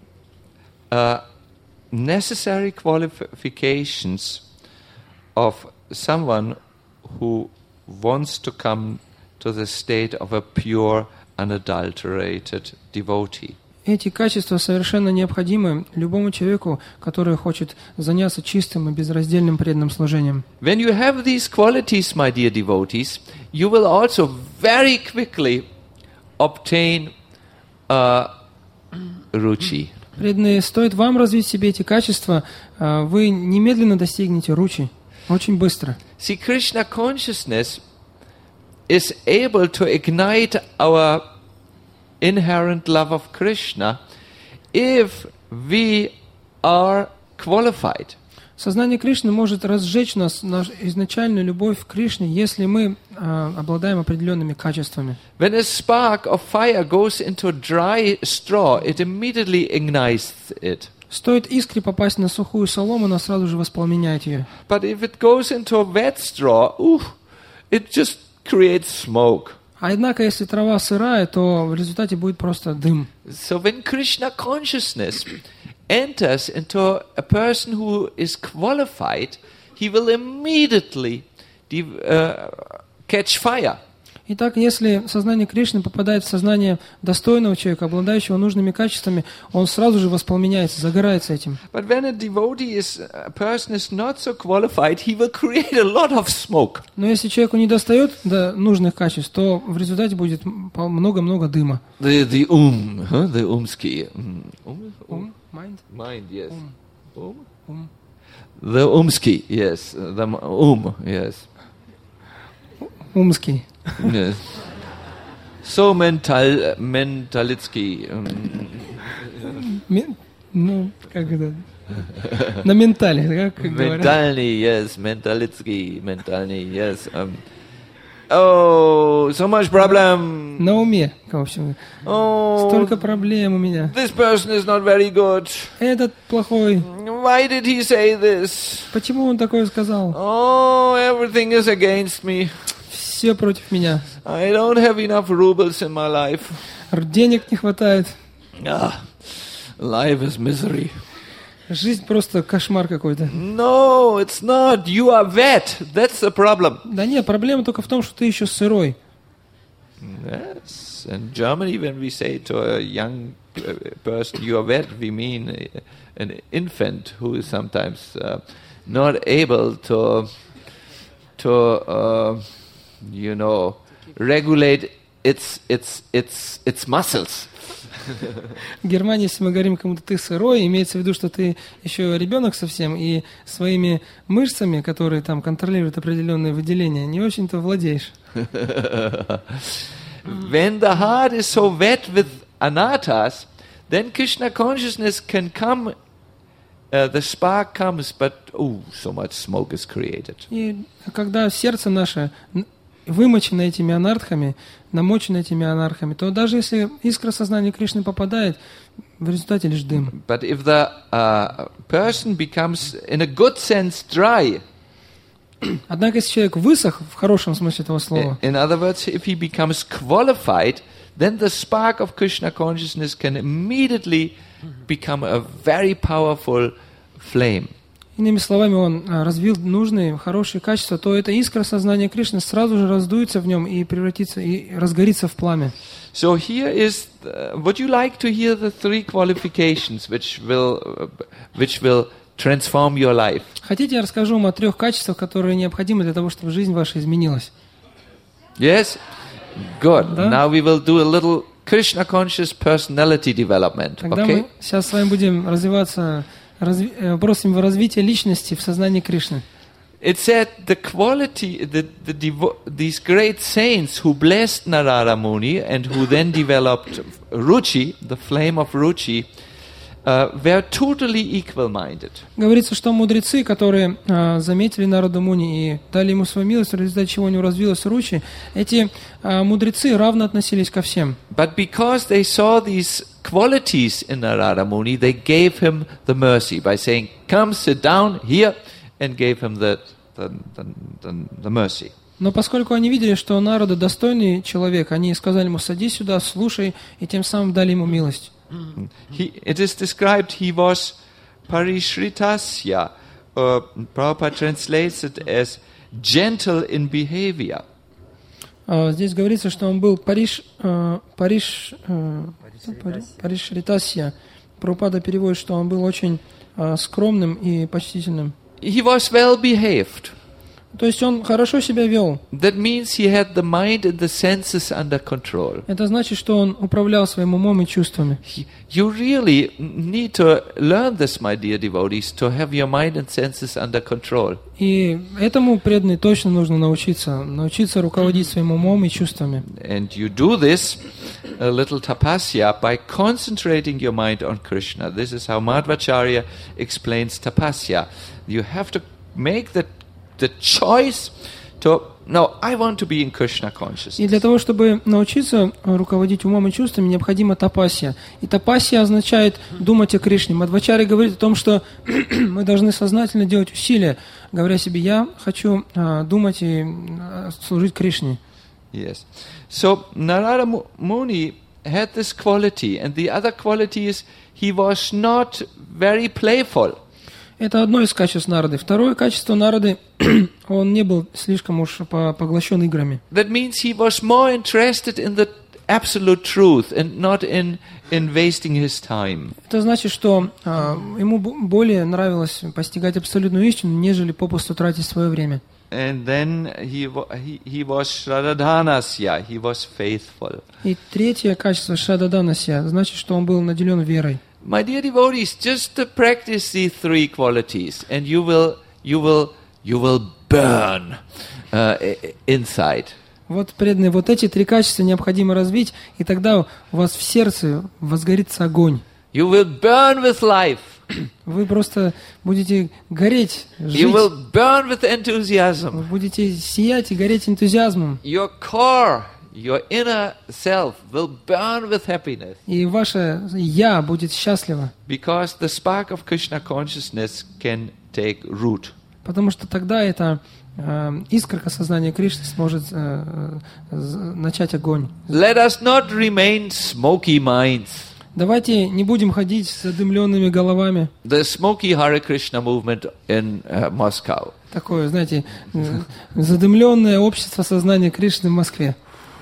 Speaker 4: uh, necessary qualifications of someone who wants to come to the state of a pure, unadulterated devotee.
Speaker 3: Эти качества совершенно необходимы любому человеку, который хочет заняться чистым и безраздельным преданным служением.
Speaker 4: When you have these qualities, my dear devotees, you will also very quickly obtain uh, ruchi.
Speaker 3: Преданные, стоит вам развить в себе эти качества, э, вы немедленно достигнете ручи, очень быстро.
Speaker 4: See, Krishna consciousness is able to ignite our inherent love of Krishna if we are qualified.
Speaker 3: Сознание Кришны может разжечь нас, нашу изначальную любовь к Кришне, если мы э, обладаем определенными качествами.
Speaker 4: When a spark of fire goes into dry straw, it immediately ignites it.
Speaker 3: Стоит искре попасть на сухую солому, она сразу же воспламеняет ее.
Speaker 4: But if it goes into wet straw, ooh, it just creates smoke.
Speaker 3: Однако, если трава сырая, то в результате будет просто дым.
Speaker 4: So when Krishna consciousness enters into a person who is qualified, he will immediately uh, catch fire.
Speaker 3: Итак, если сознание Кришны попадает в сознание достойного человека, обладающего нужными качествами, он сразу же воспламеняется, загорается этим.
Speaker 4: But when a devotee is, a person is not so qualified, he will create a lot of smoke.
Speaker 3: Но если человеку не достает до нужных качеств, то в результате будет много-много дыма.
Speaker 4: The the um, huh? the umski, um, um,
Speaker 3: Ум, mind,
Speaker 4: mind, yes. Um,
Speaker 3: ум.
Speaker 4: the umski, yes. The um, yes.
Speaker 3: Умский.
Speaker 4: Yes. So mental, mentalitsky. um,
Speaker 3: Ме- ну, как это? На ментале, как говорят.
Speaker 4: Mentalny, yes, mentalitsky, mentalny, yes. Um, oh, so much problem.
Speaker 3: На уме, в общем.
Speaker 4: Oh,
Speaker 3: Столько проблем у меня.
Speaker 4: this person is not very good.
Speaker 3: Этот плохой.
Speaker 4: Why did he say this?
Speaker 3: Почему он такое сказал?
Speaker 4: Oh, everything is against me.
Speaker 3: Все против меня.
Speaker 4: I don't have enough rubles in my life.
Speaker 3: Денег не хватает.
Speaker 4: Ah, life is misery.
Speaker 3: Жизнь просто кошмар какой-то.
Speaker 4: No, it's not. You are wet. That's the problem.
Speaker 3: Да нет, проблема только в том, что ты еще сырой.
Speaker 4: Yes. In Germany, when we say to a young uh, person, you are wet, we mean uh, an infant who is sometimes uh, not able to, to uh, you know, regulate its its its its muscles.
Speaker 3: В Германии, если мы говорим кому-то «ты сырой», имеется в виду, что ты еще ребенок совсем, и своими мышцами, которые там контролируют определенные выделения, не очень-то владеешь.
Speaker 4: When the heart is so wet with anarthas, then Krishna consciousness can come, uh, the spark comes, but oh, so much smoke is created.
Speaker 3: И когда сердце наше вымочено этими анартхами, намочено этими анархами, то даже если искра сознания Кришны попадает, в результате лишь дым.
Speaker 4: But if the uh, person becomes, in a good sense, dry,
Speaker 3: Однако, если человек высох, в хорошем смысле этого слова,
Speaker 4: in other words, if he becomes qualified, then the spark of Krishna consciousness can immediately become a very powerful flame.
Speaker 3: Иными словами, он а, развил нужные, хорошие качества, то эта искра сознания Кришны сразу же раздуется в нем и превратится, и разгорится в пламя.
Speaker 4: So here is, uh, would you like to hear the three qualifications which will, uh, which will transform your life?
Speaker 3: Хотите, я расскажу вам о трех качествах, которые необходимы для того, чтобы жизнь ваша изменилась?
Speaker 4: Yes? Good.
Speaker 3: Да.
Speaker 4: Now we will do a little Krishna conscious personality development.
Speaker 3: Тогда
Speaker 4: Okay?
Speaker 3: мы сейчас с вами будем развиваться разви- э, вопросами развития личности в сознании Кришны.
Speaker 4: It said the quality, the, the devo- these great saints who blessed Narada Muni and who then developed Ruchi, the flame of Ruchi, uh, were totally equal-minded.
Speaker 3: Говорится, что мудрецы, которые а, заметили Нараду Муни и дали ему свою милость, в результате чего у него развилась ручи, эти а, мудрецы равно относились ко всем.
Speaker 4: But because they saw these qualities in Narada Muni, they gave him the mercy by saying, "Come, sit down here," and gave him the, the, the, the, the mercy.
Speaker 3: Но поскольку они видели, что Нарада достойный человек, они сказали ему: «Садись сюда, слушай», и тем самым дали ему милость.
Speaker 4: He, it is described he was parishritasya. Uh, Prabhupada translates it as gentle in behavior.
Speaker 3: А, Здесь говорится, что он был Париш, а, Париш, а, Пари- Париш Ритасья. Прабхупада переводит, что он был очень а, скромным и почтительным.
Speaker 4: He was well behaved.
Speaker 3: То есть он хорошо себя вел.
Speaker 4: That means he had the mind and the senses under control.
Speaker 3: Это значит, что он управлял своим умом и чувствами.
Speaker 4: He- You really need to learn this, my dear devotees, to have your mind and senses under control.
Speaker 3: И этому преданный точно нужно научиться. Научиться руководить своим умом и чувствами.
Speaker 4: And you do this, a little tapasya, by concentrating your mind on Krishna. This is how Madhvacharya explains tapasya. You have to make the, the choice to, no, I want to be in Krishna consciousness.
Speaker 3: И для того, чтобы научиться руководить умом и чувствами, необходима тапасия. И тапасия означает думать о Кришне. Мадхвачарья говорит о том, что мы должны сознательно делать усилия, говоря себе: «Я хочу а, думать и а, служить Кришне».
Speaker 4: Yes. So Narada Mu- Muni had this quality, and the other quality is he was not very playful.
Speaker 3: Это одно из качеств Нарады. Второе качество Нарады — он не был слишком уж по- поглощен играми.
Speaker 4: That means he was more interested in the absolute truth and not in, in wasting his time.
Speaker 3: Это значит, что а, ему бо- более нравилось постигать абсолютную истину, нежели попусту тратить свое время.
Speaker 4: And then he, wa- he, he was Shradhanasya, he was faithful.
Speaker 3: И третье качество Шададанасья значит, что он был наделен верой.
Speaker 4: My dear devotees, just to practice these three qualities, and you will, you will, you will burn uh, i- i- inside.
Speaker 3: Вот, преданные, вот эти три качества необходимо развить, и тогда у вас в сердце возгорится огонь.
Speaker 4: You will burn with life.
Speaker 3: Вы просто будете гореть, жить,
Speaker 4: You will burn with
Speaker 3: вы
Speaker 4: enthusiasm.
Speaker 3: будете сиять и гореть энтузиазмом.
Speaker 4: Your core, your inner self will burn with happiness.
Speaker 3: И ваше «я» будет счастливо,
Speaker 4: Because the spark of Krishna consciousness can take root.
Speaker 3: потому что тогда эта э, искорка сознания Кришны сможет э, э, начать огонь.
Speaker 4: Let us not remain smoky minds.
Speaker 3: Давайте не будем ходить с задымленными головами.
Speaker 4: The smoky Hare Krishna movement in uh, Moscow.
Speaker 3: Такое, знаете, э, задымленное общество сознания Кришны в Москве.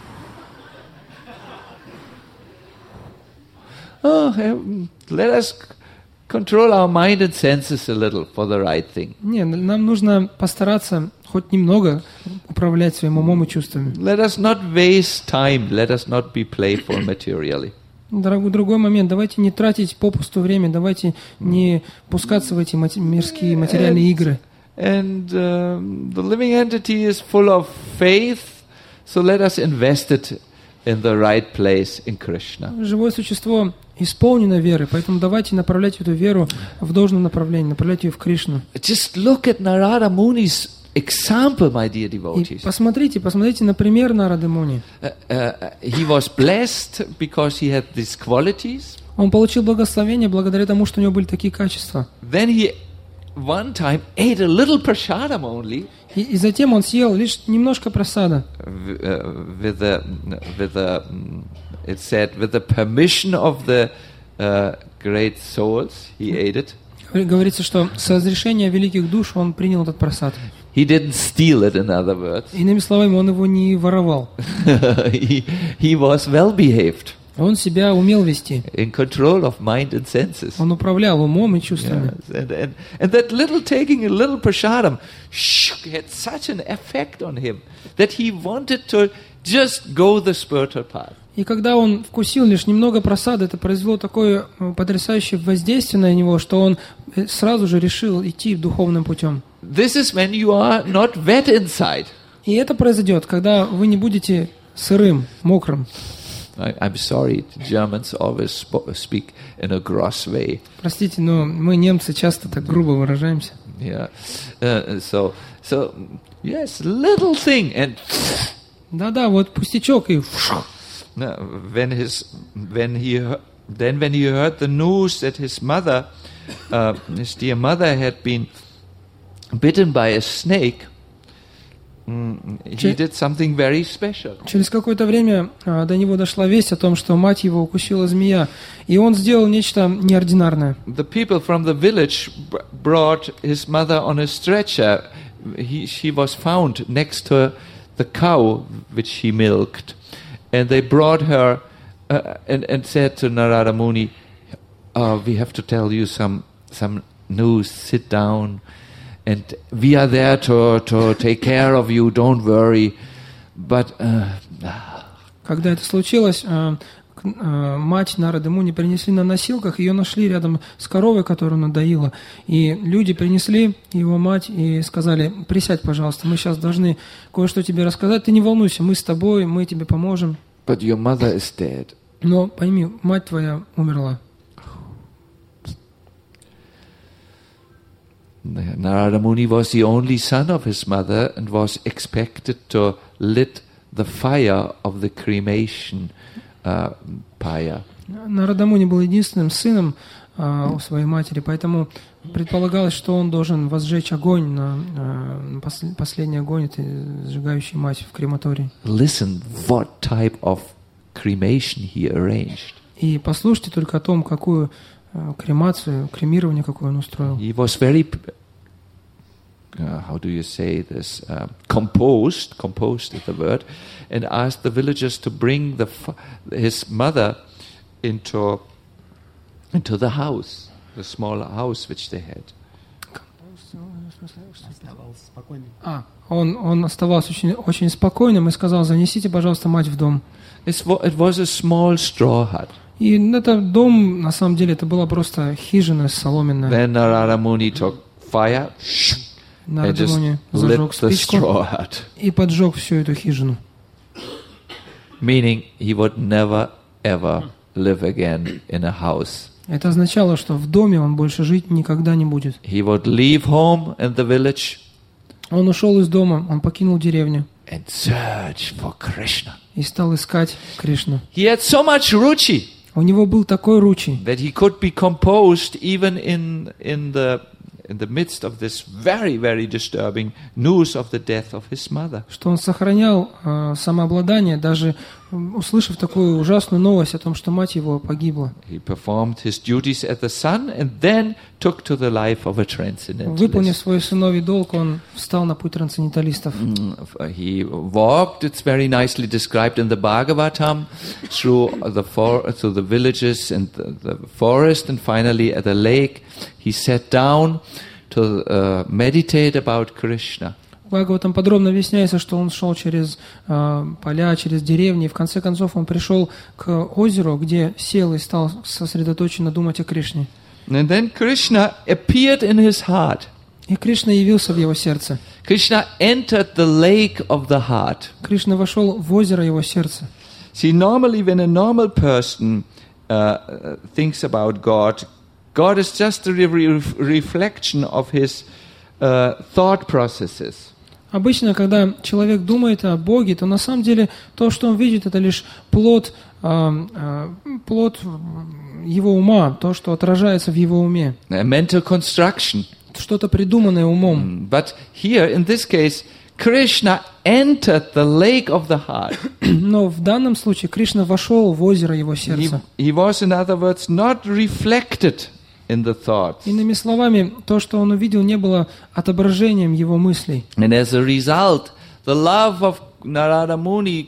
Speaker 4: Oh, um, let us c- control our mind and senses a little for the right thing.
Speaker 3: Не, нам нужно постараться хоть немного управлять своим умом и чувствами.
Speaker 4: Let us not waste time. Let us not be playful materially.
Speaker 3: Дорогой, другой момент. Давайте не тратить попусту время, давайте не пускаться в эти мати- мирские материальные игры.
Speaker 4: And um, the living entity is full of faith, so let us invest it in the right place in Krishna.
Speaker 3: Живое существо исполнено верой, поэтому давайте направлять эту веру в должном направлении, направлять ее в Кришну.
Speaker 4: Just look at Narada Muni's example, my dear
Speaker 3: И
Speaker 4: devotees.
Speaker 3: посмотрите, посмотрите на пример Нарады Муни.
Speaker 4: Uh, uh, he was blessed because he had these qualities.
Speaker 3: Он получил благословение благодаря тому, что у него были такие качества.
Speaker 4: Then he one time ate a little prasadam only
Speaker 3: И, и затем он съел лишь немножко просада.
Speaker 4: w- uh, with the, with the, mm, it said, with the permission of the uh, great souls, he ate it.
Speaker 3: Говорится, что с разрешения великих душ он принял этот просад.
Speaker 4: He didn't steal it, in other words.
Speaker 3: Иными словами, он его не воровал.
Speaker 4: he, he was well behaved,
Speaker 3: Он себя умел вести.
Speaker 4: in control of mind and senses.
Speaker 3: Он управлял умом и чувствами.
Speaker 4: Yes, and, and, and that little taking a little prasadam shook, had such an effect on him that he wanted to just go the spiritual path.
Speaker 3: И когда он вкусил лишь немного просады, это произвело такое э, потрясающее воздействие на него, что он э, сразу же решил идти духовным путем.
Speaker 4: This is when you are not wet inside.
Speaker 3: И это произойдет, когда вы не будете сырым, мокрым.
Speaker 4: I, I'm sorry, the Germans always spo- speak in a gross way.
Speaker 3: Простите, но мы, немцы, часто так грубо выражаемся.
Speaker 4: Yeah. Uh, so, so yes, little thing, and
Speaker 3: Да-да, вот пустячок и...
Speaker 4: no, when his, when he, he- then when he heard the news that his mother, uh, his dear mother, had been bitten by a snake, mm, he
Speaker 3: Che-
Speaker 4: did something very special.
Speaker 3: Через какое-то время а, до него дошла весть о том, что мать его укусила змея, и он сделал нечто неординарное.
Speaker 4: The people from the village br- brought his mother on a stretcher. He, she was found next to the cow which he milked. And they brought her uh, and, and said to Narada Muni, oh, we have to tell you some, some news. Sit down. And we are there to, to take care of you. Don't worry. But... Uh,
Speaker 3: Когда это случилось, а, к- а, мать Нарады Муни принесли на носилках, ее нашли рядом с коровой, которую она доила. И люди принесли его мать и сказали: присядь, пожалуйста, мы сейчас должны кое-что тебе рассказать. Ты не волнуйся, мы с тобой, мы тебе поможем.
Speaker 4: but your mother is dead.
Speaker 3: Но пойми, мать твоя умерла.
Speaker 4: Narada Muni was the only son of his mother and was expected to lit the fire of the cremation uh, pyre.
Speaker 3: Нарада Муни был единственным сыном а, у своей матери, поэтому предполагалось, что он должен возжечь огонь, на, а, пос- последний огонь, это сжигающий мать в крематории.
Speaker 4: Listen, what type of cremation he arranged.
Speaker 3: И послушайте только о том, какую а, кремацию, кремирование, какое он устроил.
Speaker 4: He was very, uh, how do you say this, uh, composed, composed is the word, and asked the villagers to bring the fa- his mother into into the house, the small house which they had.
Speaker 3: А, он, он оставался очень, очень спокойным и сказал: занесите, пожалуйста, мать в дом.
Speaker 4: It's wa- It was a small straw hut.
Speaker 3: И этот дом, на самом деле, это была просто хижина соломенная.
Speaker 4: Then Narada Muni took fire and
Speaker 3: Нарада
Speaker 4: just
Speaker 3: Муни зажег
Speaker 4: lit the
Speaker 3: спичку
Speaker 4: straw hut,
Speaker 3: и поджег всю эту хижину.
Speaker 4: meaning he would never ever live again in a house.
Speaker 3: Это означало, что в доме он больше жить никогда не будет.
Speaker 4: He would leave home and the village
Speaker 3: Он ушел из дома, он покинул деревню
Speaker 4: and search for Krishna.
Speaker 3: и стал искать Кришну.
Speaker 4: He had so much ruchi
Speaker 3: У него был такой ручи,
Speaker 4: that he could be composed even in in the in the midst of this very very disturbing news of the death of his mother.
Speaker 3: что он сохранял э, самообладание, даже м, услышав такую ужасную новость о том, что мать его погибла.
Speaker 4: He performed his duties as the son and then took to the life of a
Speaker 3: Выполнив
Speaker 4: transcendentalist.
Speaker 3: свой сыновий долг, он встал на путь трансценденталистов.
Speaker 4: Mm, He walked, it's very nicely described in the Bhagavatam, through the for, through the villages and the, the forest, and finally at a lake he sat down to uh, meditate about Krishna.
Speaker 3: В Бхагаватам подробно объясняется, что он шел через э, поля, через деревни, и в конце концов он пришел к озеру, где сел и стал сосредоточенно думать о Кришне.
Speaker 4: And then Krishna appeared in his heart.
Speaker 3: И Кришна явился в его сердце.
Speaker 4: Krishna entered the lake of the heart.
Speaker 3: Кришна вошел в озеро его сердца.
Speaker 4: See, normally when a normal person uh, thinks about God, God is just a re- re- reflection of his uh, thought processes.
Speaker 3: Обычно, когда человек думает о Боге, то на самом деле то, что он видит, это лишь плод, э, э, плод его ума, то, что отражается в его уме,
Speaker 4: A mental construction.
Speaker 3: что-то придуманное умом.
Speaker 4: But here, in this case, Krishna entered the lake of the heart.
Speaker 3: Но в данном случае Кришна вошел в озеро его
Speaker 4: He,
Speaker 3: сердца.
Speaker 4: he was, in other words, not reflected in the thoughts.
Speaker 3: Иными словами, то, что он увидел, не было отображением его мыслей.
Speaker 4: And as a result, the love of Narada Muni,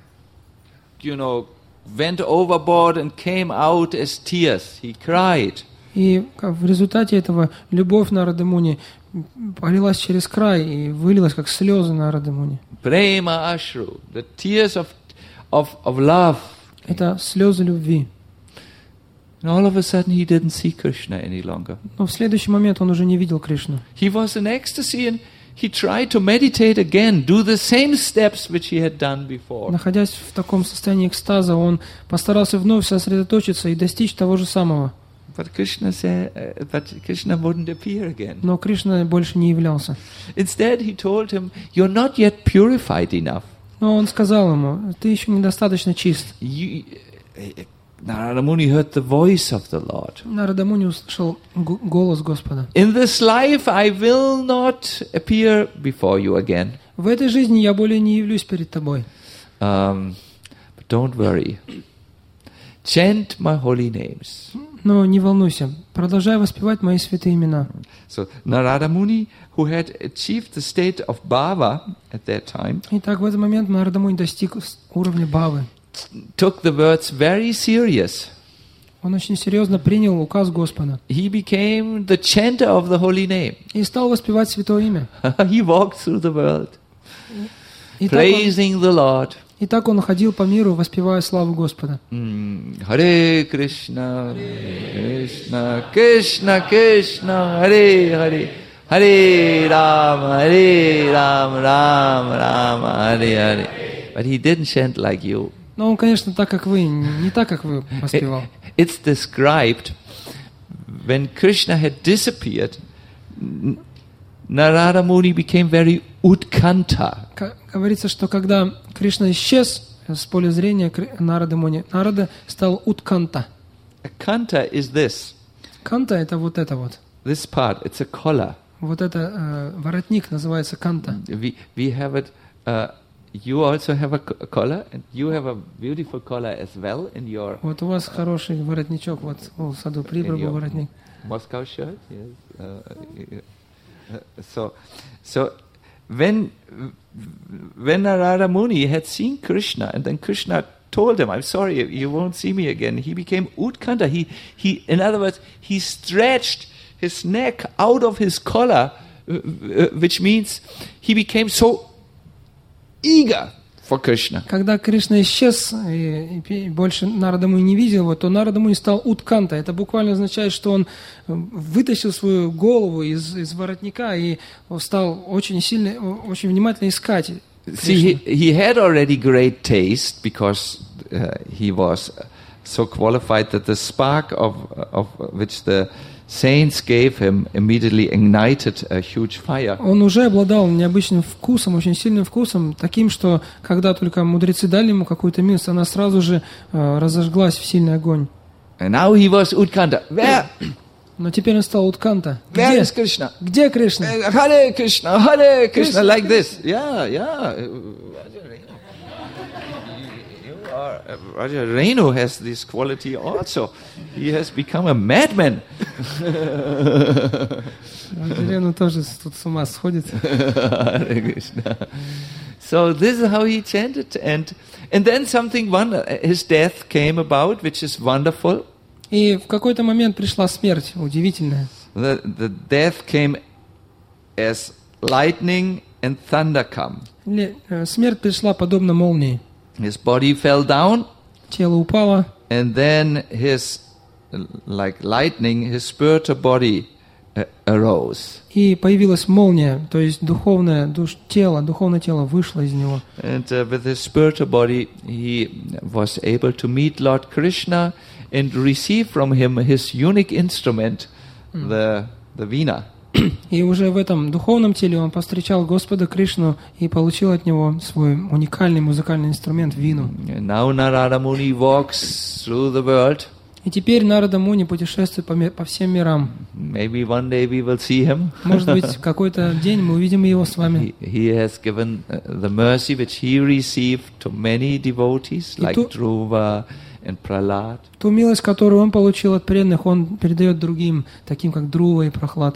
Speaker 4: you know, went overboard and came out as tears. He cried.
Speaker 3: И как в результате этого любовь Нарады Муни полилась через край и вылилась, как слезы Нарады Муни.
Speaker 4: Prema ashru, the tears of, of, of love.
Speaker 3: Это слезы любви.
Speaker 4: And all of a sudden he didn't see Krishna any longer.
Speaker 3: Но в следующий момент он уже не видел Кришну.
Speaker 4: He was in ecstasy and he tried to meditate again, do the same steps which he had done before.
Speaker 3: Находясь в таком состоянии экстаза, он постарался вновь сосредоточиться и достичь того же самого.
Speaker 4: But Krishna said, uh, but Krishna wouldn't appear again.
Speaker 3: Но Кришна больше не являлся.
Speaker 4: Instead, he told him, "You're not yet purified enough."
Speaker 3: Но он сказал ему: ты еще недостаточно чист.
Speaker 4: You, Narada Muni heard the voice of the Lord.
Speaker 3: Нарада Муни услышал г- голос Господа.
Speaker 4: In this life, I will not appear before you again.
Speaker 3: В этой жизни я более не явлюсь перед тобой.
Speaker 4: Um, but don't worry. Chant my holy names.
Speaker 3: Но не волнуйся, продолжай воспевать мои святые имена.
Speaker 4: So Narada Muni, who had achieved the state of bhava at that time,
Speaker 3: Итак, в этот момент Нарада Муни достиг с- уровня бхавы.
Speaker 4: took the words very serious.
Speaker 3: Он очень серьезно принял указ Господа
Speaker 4: He became the chanter of the holy name.
Speaker 3: и стал воспевать святое имя.
Speaker 4: He walked through the world,
Speaker 3: И так, он,
Speaker 4: praising the Lord.
Speaker 3: и так он ходил по миру, воспевая славу Господа.
Speaker 4: Mm, Hare Krishna, Krishna, Krishna, Krishna, Hare Hare, Hare Rama, Hare Rama, Rama Rama, Hare Hare. But he didn't chant like you.
Speaker 3: Но он, конечно, так как вы, не так как вы воспевал.
Speaker 4: It's described when Krishna had disappeared, N- Narada Muni became very utkanta.
Speaker 3: К- Говорится, что когда Кришна исчез с поля зрения Кри- Нарады Муни, Нарада стал утканта.
Speaker 4: A kanta is this,
Speaker 3: Канта — это вот это вот.
Speaker 4: this part, it's a collar.
Speaker 3: Вот это э, воротник называется канта.
Speaker 4: We, we have it, uh, you also have a co- collar, and you have a beautiful collar as well in your
Speaker 3: Вот у вас хороший воротничок, вот у Саду Прибра был воротник.
Speaker 4: Moscow shirt. Yes. Uh, uh, so, so when when Narada Muni had seen Krishna, and then Krishna told him, "I'm sorry, you won't see me again." He became utkanta. He he, in other words, he stretched his neck out of his collar, uh, uh, which means he became so eager for Krishna.
Speaker 3: Когда Кришна исчез и, и пи- больше Нарада Муни не видел его, то Нарада Муни стал утканта. Это буквально означает, что он э, вытащил свою голову из, из воротника и стал очень сильно, о- очень внимательно искать
Speaker 4: See, he,
Speaker 3: Кришну.
Speaker 4: he had already great taste because uh, he was so qualified that the spark of, of which the saints gave him immediately ignited a huge fire.
Speaker 3: Он уже обладал необычным вкусом, очень сильным вкусом, таким, что когда только мудрецы дали ему какую-то милость, она сразу же э, разожглась в сильный огонь.
Speaker 4: And now he was utkanta. Where,
Speaker 3: Но теперь он стал утканта.
Speaker 4: where
Speaker 3: Где?
Speaker 4: is Krishna?
Speaker 3: Где Кришна?
Speaker 4: Uh, Hare Krishna, Hare Krishna,
Speaker 3: Krishna.
Speaker 4: like this. Yeah, yeah. You are, uh, Raja Renu has this quality also. He has become a madman.
Speaker 3: Елена тоже тут с ума сходит.
Speaker 4: Hare Krishna. So this is how he chanted, and and then something one his death came about, which is wonderful.
Speaker 3: И в какой-то момент пришла смерть, удивительная.
Speaker 4: The the death came as lightning and thunder come.
Speaker 3: Ле- э, Смерть пришла подобно молнии.
Speaker 4: His body fell down,
Speaker 3: Тело упало,
Speaker 4: and then his like lightning, his spiritual body uh, arose.
Speaker 3: и появилась молния, то есть духовное душ, тело, духовное тело вышло из него.
Speaker 4: And uh, with his spiritual body, he was able to meet Lord Krishna and receive from him his unique instrument, the the veena.
Speaker 3: И уже в этом духовном теле он повстречал Господа Кришну и получил от него свой уникальный музыкальный инструмент вину.
Speaker 4: And now Narada Muni walks through the world,
Speaker 3: И теперь Нарада Муни путешествует по, ми- по всем мирам.
Speaker 1: Maybe one day we will see him.
Speaker 3: Может быть, в какой-то день мы увидим его с вами.
Speaker 1: He, he has given uh, the mercy which he received to many devotees
Speaker 3: И
Speaker 1: like
Speaker 3: ту-
Speaker 1: Dhruva and Prahlad.
Speaker 3: Ту милость, которую он получил от преданных, он передает другим, таким как Друва и Прохлад.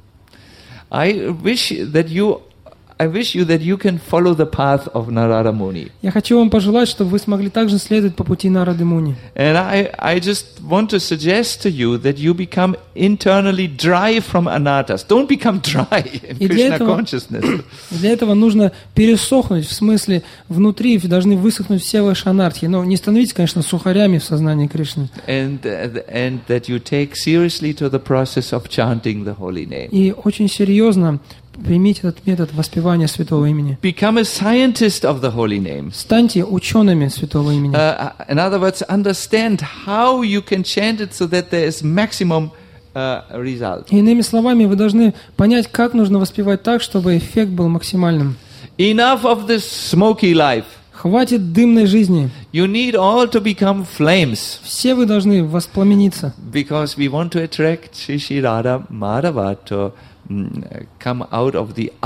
Speaker 1: I wish that you, I wish you that you can follow the path of Narada Muni.
Speaker 3: Я хочу вам пожелать, чтобы вы смогли также следовать по пути Нарады Муни.
Speaker 1: And I, I just want to suggest to you that you become internally dry from anatas. Don't become dry in
Speaker 3: И для
Speaker 1: Krishna
Speaker 3: этого-
Speaker 1: consciousness.
Speaker 3: Для этого нужно пересохнуть, в смысле, внутри должны высохнуть все ваши анархии. Но не становитесь, конечно, сухарями в сознании Кришны.
Speaker 1: And, uh, and that you take seriously to the process of chanting the holy name.
Speaker 3: И очень серьезно примите этот метод воспевания святого имени.
Speaker 1: Become a scientist of the holy name.
Speaker 3: Станьте учеными святого имени.
Speaker 1: Uh, in other words, understand how you can chant it so that there is maximum uh, result.
Speaker 3: Иными словами, вы должны понять, как нужно воспевать так, чтобы эффект был максимальным.
Speaker 1: Enough of this smoky life.
Speaker 3: Хватит дымной жизни.
Speaker 1: You need all to become flames
Speaker 3: Все вы должны воспламениться.
Speaker 1: because we want to attract Shri Shri Radha Madhava to mm, come out of the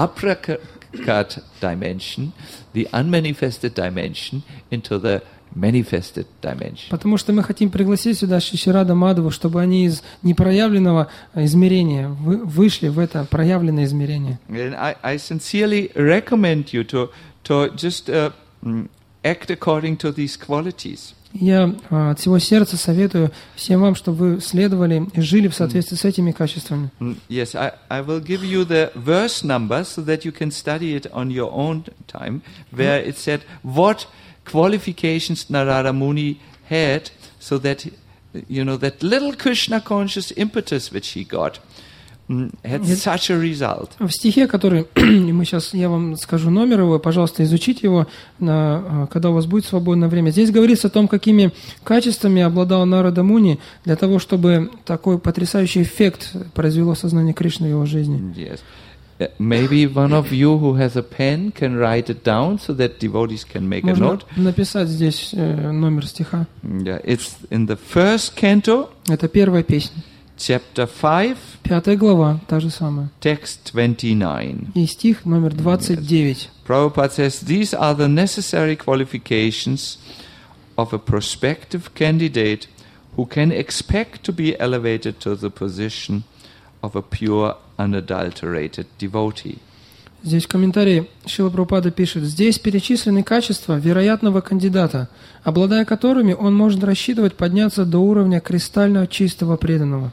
Speaker 1: aprakat dimension, the unmanifested dimension, into the manifested dimension.
Speaker 3: Потому что мы хотим пригласить сюда Шиширада Мадхаву, чтобы они из непроявленного измерения вы- вышли в это проявленное измерение.
Speaker 1: And I, I sincerely recommend you to, to just uh, mm, act according to these qualities.
Speaker 3: Я а, от всего сердца советую всем вам, чтобы вы следовали и жили в соответствии с этими качествами.
Speaker 1: Mm, Yes, I, I will give you the verse number so that you can study it on your own time, where it said what qualifications Narada Muni had, so that, you know, that little Krishna conscious impetus which he got mm, had
Speaker 3: Yes.
Speaker 1: such a result.
Speaker 3: В стихе, который мы сейчас, я вам скажу номер его, пожалуйста, изучите его, на, а, когда у вас будет свободное время. Здесь говорится о том, какими качествами обладал Нарада Муни для того, чтобы такой потрясающий эффект произвело сознание Кришны в его жизни.
Speaker 1: Yes. Uh, maybe one of you who has a pen can write it down so that devotees can make a
Speaker 3: Можно
Speaker 1: note.
Speaker 3: написать здесь э, номер стиха.
Speaker 1: Yeah, it's in the first canto,
Speaker 3: Это первая песня.
Speaker 1: chapter five,
Speaker 3: Пятая глава, та же самая.
Speaker 1: text twenty-nine.
Speaker 3: И стих номер двадцать девять.
Speaker 1: Prabhupada says, these are the necessary qualifications of a prospective candidate who can expect to be elevated to the position of a pure, unadulterated devotee.
Speaker 3: Здесь в комментарии Шрила Прабхупада пишет: здесь перечислены качества вероятного кандидата, обладая которыми он может рассчитывать подняться до уровня кристально чистого преданного.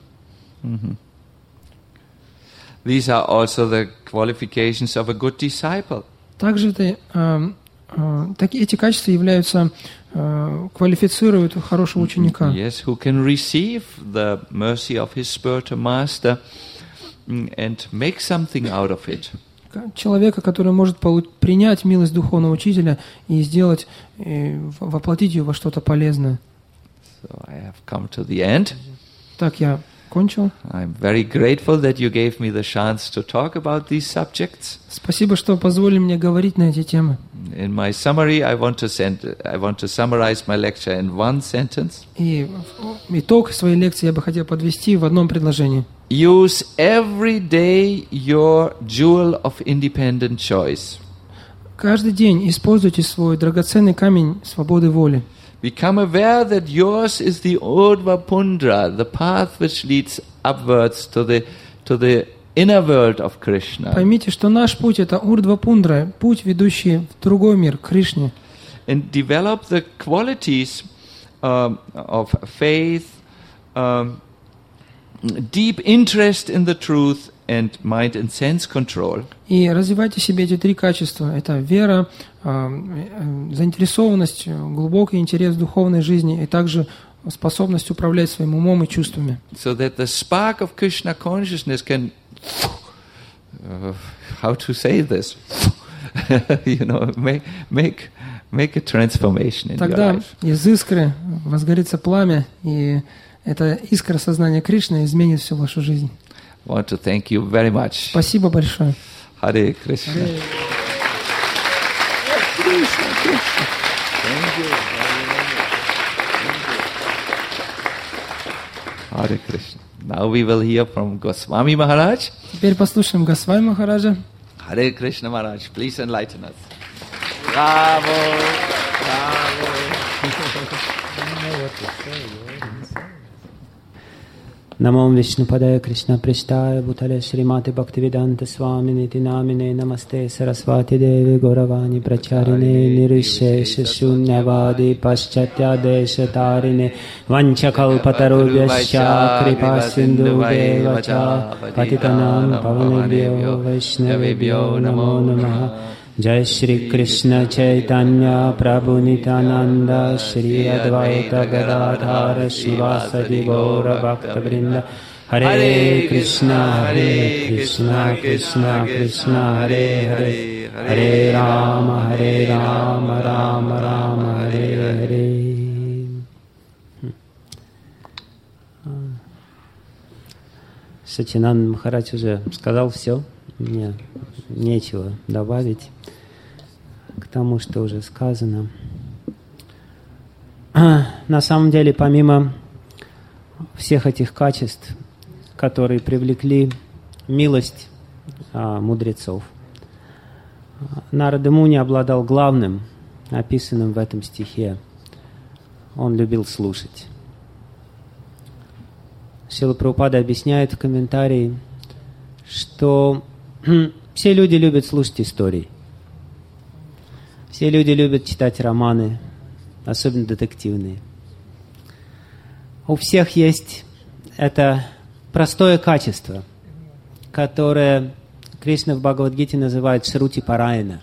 Speaker 1: These are also the qualifications of a good disciple.
Speaker 3: Также это, э, э, таки- эти качества являются, э, квалифицируют хорошего ученика.
Speaker 1: Yes, who can receive the mercy of his spiritual master mm, and make something out of it.
Speaker 3: К- Человека, который может полу- принять милость духовного учителя и сделать, э, в- воплотить ее во что-то полезное.
Speaker 1: So I have come to the end.
Speaker 3: Так, я кончил.
Speaker 1: I'm very grateful that you gave me the chance to talk about these subjects.
Speaker 3: Спасибо, что позволили мне говорить на эти темы.
Speaker 1: In my summary, I want to send, I want to summarize my lecture in one sentence.
Speaker 3: И в- итог своей лекции я бы хотел подвести в одном предложении.
Speaker 1: Use every day your jewel of independent choice.
Speaker 3: Каждый день используйте свой драгоценный камень свободы воли.
Speaker 1: Become aware that yours is the Urdhva Pundra, the path which leads upwards to the, to the inner world of Krishna.
Speaker 3: Поймите, что наш путь — это Урдва Пундра, путь, ведущий в другой мир, к Кришне.
Speaker 1: And develop the qualities um, of faith, um, deep interest in the truth, and mind and sense control.
Speaker 3: И развивайте в себе эти три качества. Это вера, а, э, заинтересованность, глубокий интерес в духовной жизни и также способность управлять своим умом и чувствами.
Speaker 1: So that the spark of Krishna consciousness can, uh, how to say this, you know, make, make, make a transformation in your
Speaker 3: Тогда
Speaker 1: life.
Speaker 3: из искры возгорится пламя, и эта искра сознания Кришны изменит всю вашу жизнь.
Speaker 1: I want to thank you very much.
Speaker 3: Спасибо большое.
Speaker 1: Hare Krishna. Hare Krishna. Now we will hear from Goswami Maharaj.
Speaker 3: Теперь послушаем Госвами Махараджа.
Speaker 1: Hare Krishna Maharaj, please enlighten us. Bravo, bravo.
Speaker 5: Намом Вишнупадая Кришна Прештая Бутале Шримати Бхактивиданта Свами Нити Намине Намасте Сарасвати Деви Горавани Прачарине Ниришеша Шуньявади Пашчатя Деша Тарине Ванчакалпатарубhyascha Крипа Синду Девача Патитанам Паванебхьо Вайшнавебхьо Намо Намах. Jai Shri Krishna Chaitanya Prabhu Nityananda Shri Advaita Gadadhara Shivasadi Gaura Bhakta Vrinda Hare Krishna Hare Krishna Krishna Krishna Hare Hare Hare Rama Hare Rama Rama Rama Hare Hare. Сачинанд Махарадж уже сказал все, мне нечего добавить к тому, что уже сказано. На самом деле, помимо всех этих качеств, которые привлекли милость а, мудрецов, Нарада Муни обладал главным, описанным в этом стихе. Он любил слушать. Шрила Прабхупада объясняет в комментарии, что все люди любят слушать истории. Все люди любят читать романы, особенно детективные. У всех есть это простое качество, которое Кришна в Бхагавад-гите называет Шрути Параяна.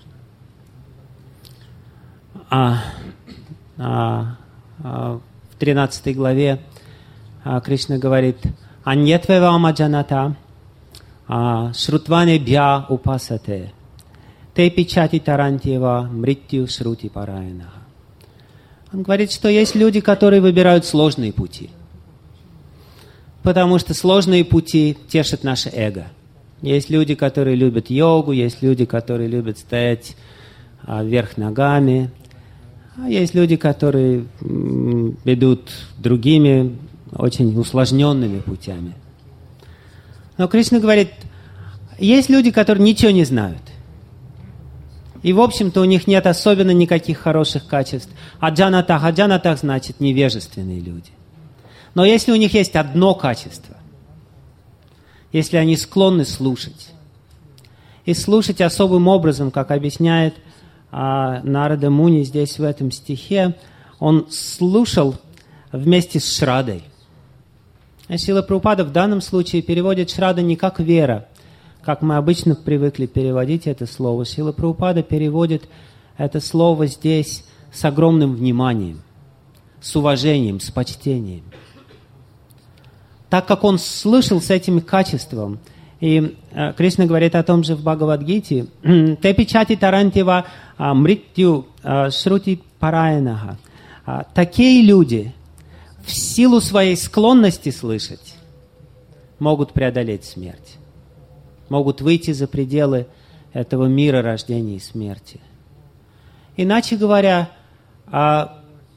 Speaker 5: А, а, а в тринадцатой главе а, Кришна говорит: «Аньятвевама джаната Шрутване бья упасате, те печати тарантьева мритью шрути параянаха». Он говорит, что есть люди, которые выбирают сложные пути, потому что сложные пути тешат наше эго. Есть люди, которые любят йогу, есть люди, которые любят стоять а, вверх ногами, а есть люди, которые м, идут другими, очень усложненными путями. Но Кришна говорит, есть люди, которые ничего не знают. И, в общем-то, у них нет особенно никаких хороших качеств. Аджанатах, аджанатах значит невежественные люди. Но если у них есть одно качество, если они склонны слушать, и слушать особым образом, как объясняет а, Нарада Муни здесь в этом стихе, он слушал вместе с Шрадой. Шрила Прабхупада в данном случае переводит Шрада не как вера, как мы обычно привыкли переводить это слово. Шрила Прабхупада переводит это слово здесь с огромным вниманием, с уважением, с почтением. Так как он слышал с этим качеством, и э, Кришна говорит о том же в Бхагавад-гите, «Те печати тарантьева мритью шрути параянаха». Такие люди в силу своей склонности слышать могут преодолеть смерть, могут выйти за пределы этого мира рождения и смерти. Иначе говоря, а,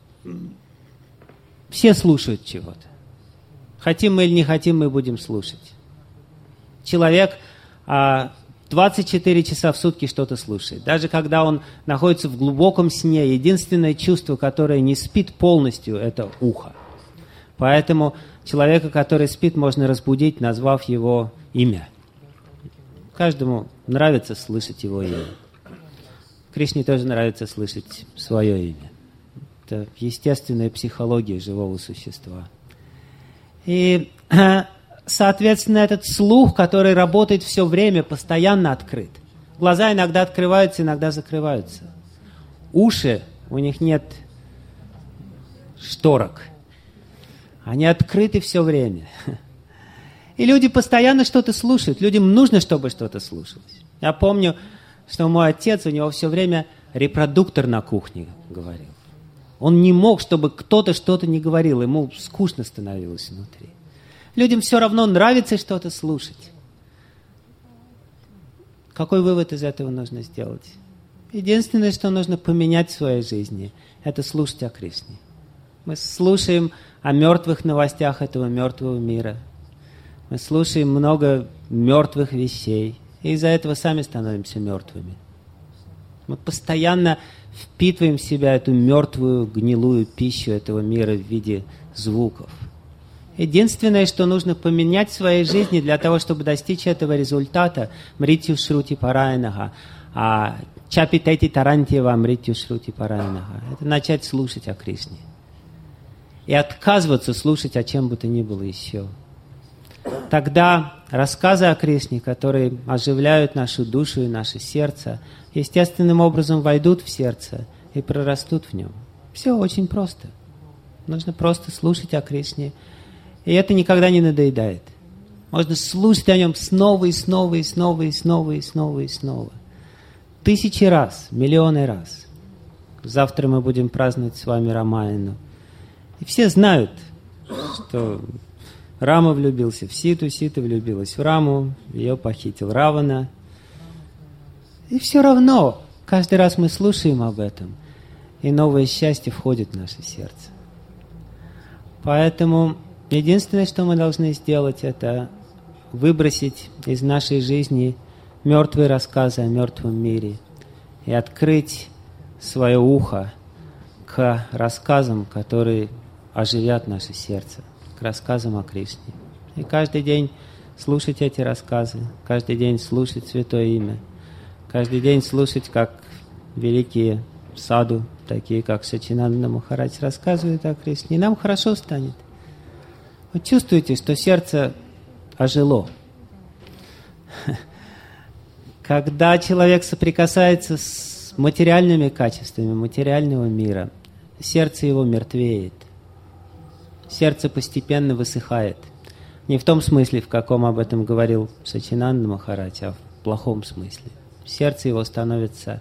Speaker 5: все слушают чего-то. Хотим мы или не хотим, мы будем слушать. Человек а, двадцать четыре часа в сутки что-то слушает. Даже когда он находится в глубоком сне, единственное чувство, которое не спит полностью, это ухо. Поэтому человека, который спит, можно разбудить, назвав его имя. Каждому нравится слышать его имя. Кришне тоже нравится слышать свое имя. Это естественная психология живого существа. И, соответственно, этот слух, который работает все время, постоянно открыт. Глаза иногда открываются, иногда закрываются. Уши, у них нет шторок. Они открыты все время. И люди постоянно что-то слушают. Людям нужно, чтобы что-то слушалось. Я помню, что мой отец, у него все время репродуктор на кухне говорил. Он не мог, чтобы кто-то что-то не говорил. Ему скучно становилось внутри. Людям все равно нравится что-то слушать. Какой вывод из этого нужно сделать? Единственное, что нужно поменять в своей жизни, это слушать о Кришне. Мы слушаем о мертвых новостях этого мертвого мира. Мы слушаем много мертвых вещей. И из-за этого сами становимся мертвыми. Мы постоянно впитываем в себя эту мертвую, гнилую пищу этого мира в виде звуков. Единственное, что нужно поменять в своей жизни для того, чтобы достичь этого результата, мритью шрути парайнаха, а чапитайти тарантьева мритью шрути парайнаха, это начать слушать о Кришне. И отказываться слушать о чем бы то ни было еще. Тогда рассказы о Кришне, которые оживляют нашу душу и наше сердце, естественным образом войдут в сердце и прорастут в нем. Все очень просто. Нужно просто слушать о Кришне. И это никогда не надоедает. Можно слушать о нем снова и снова и снова и снова и снова и снова. Тысячи раз, миллионы раз. Завтра мы будем праздновать с вами Рамаяну. И все знают, что Рама влюбился в Ситу, Сита влюбилась в Раму, ее похитил Равана. И все равно, каждый раз мы слушаем об этом, и новое счастье входит в наше сердце. Поэтому единственное, что мы должны сделать, это выбросить из нашей жизни мертвые рассказы о мертвом мире и открыть свое ухо к рассказам, которые оживят наше сердце, к рассказам о Кришне. И каждый день слушать эти рассказы, каждый день слушать Святое Имя, каждый день слушать, как великие саду, такие как Сачинанда Махарадж, рассказывают о Кришне, и нам хорошо станет. Вы чувствуете, что сердце ожило. Когда человек соприкасается с материальными качествами материального мира, сердце его мертвеет. Сердце постепенно высыхает. Не в том смысле, в каком об этом говорил Сачинанда Махарадж, а в плохом смысле. Сердце его становится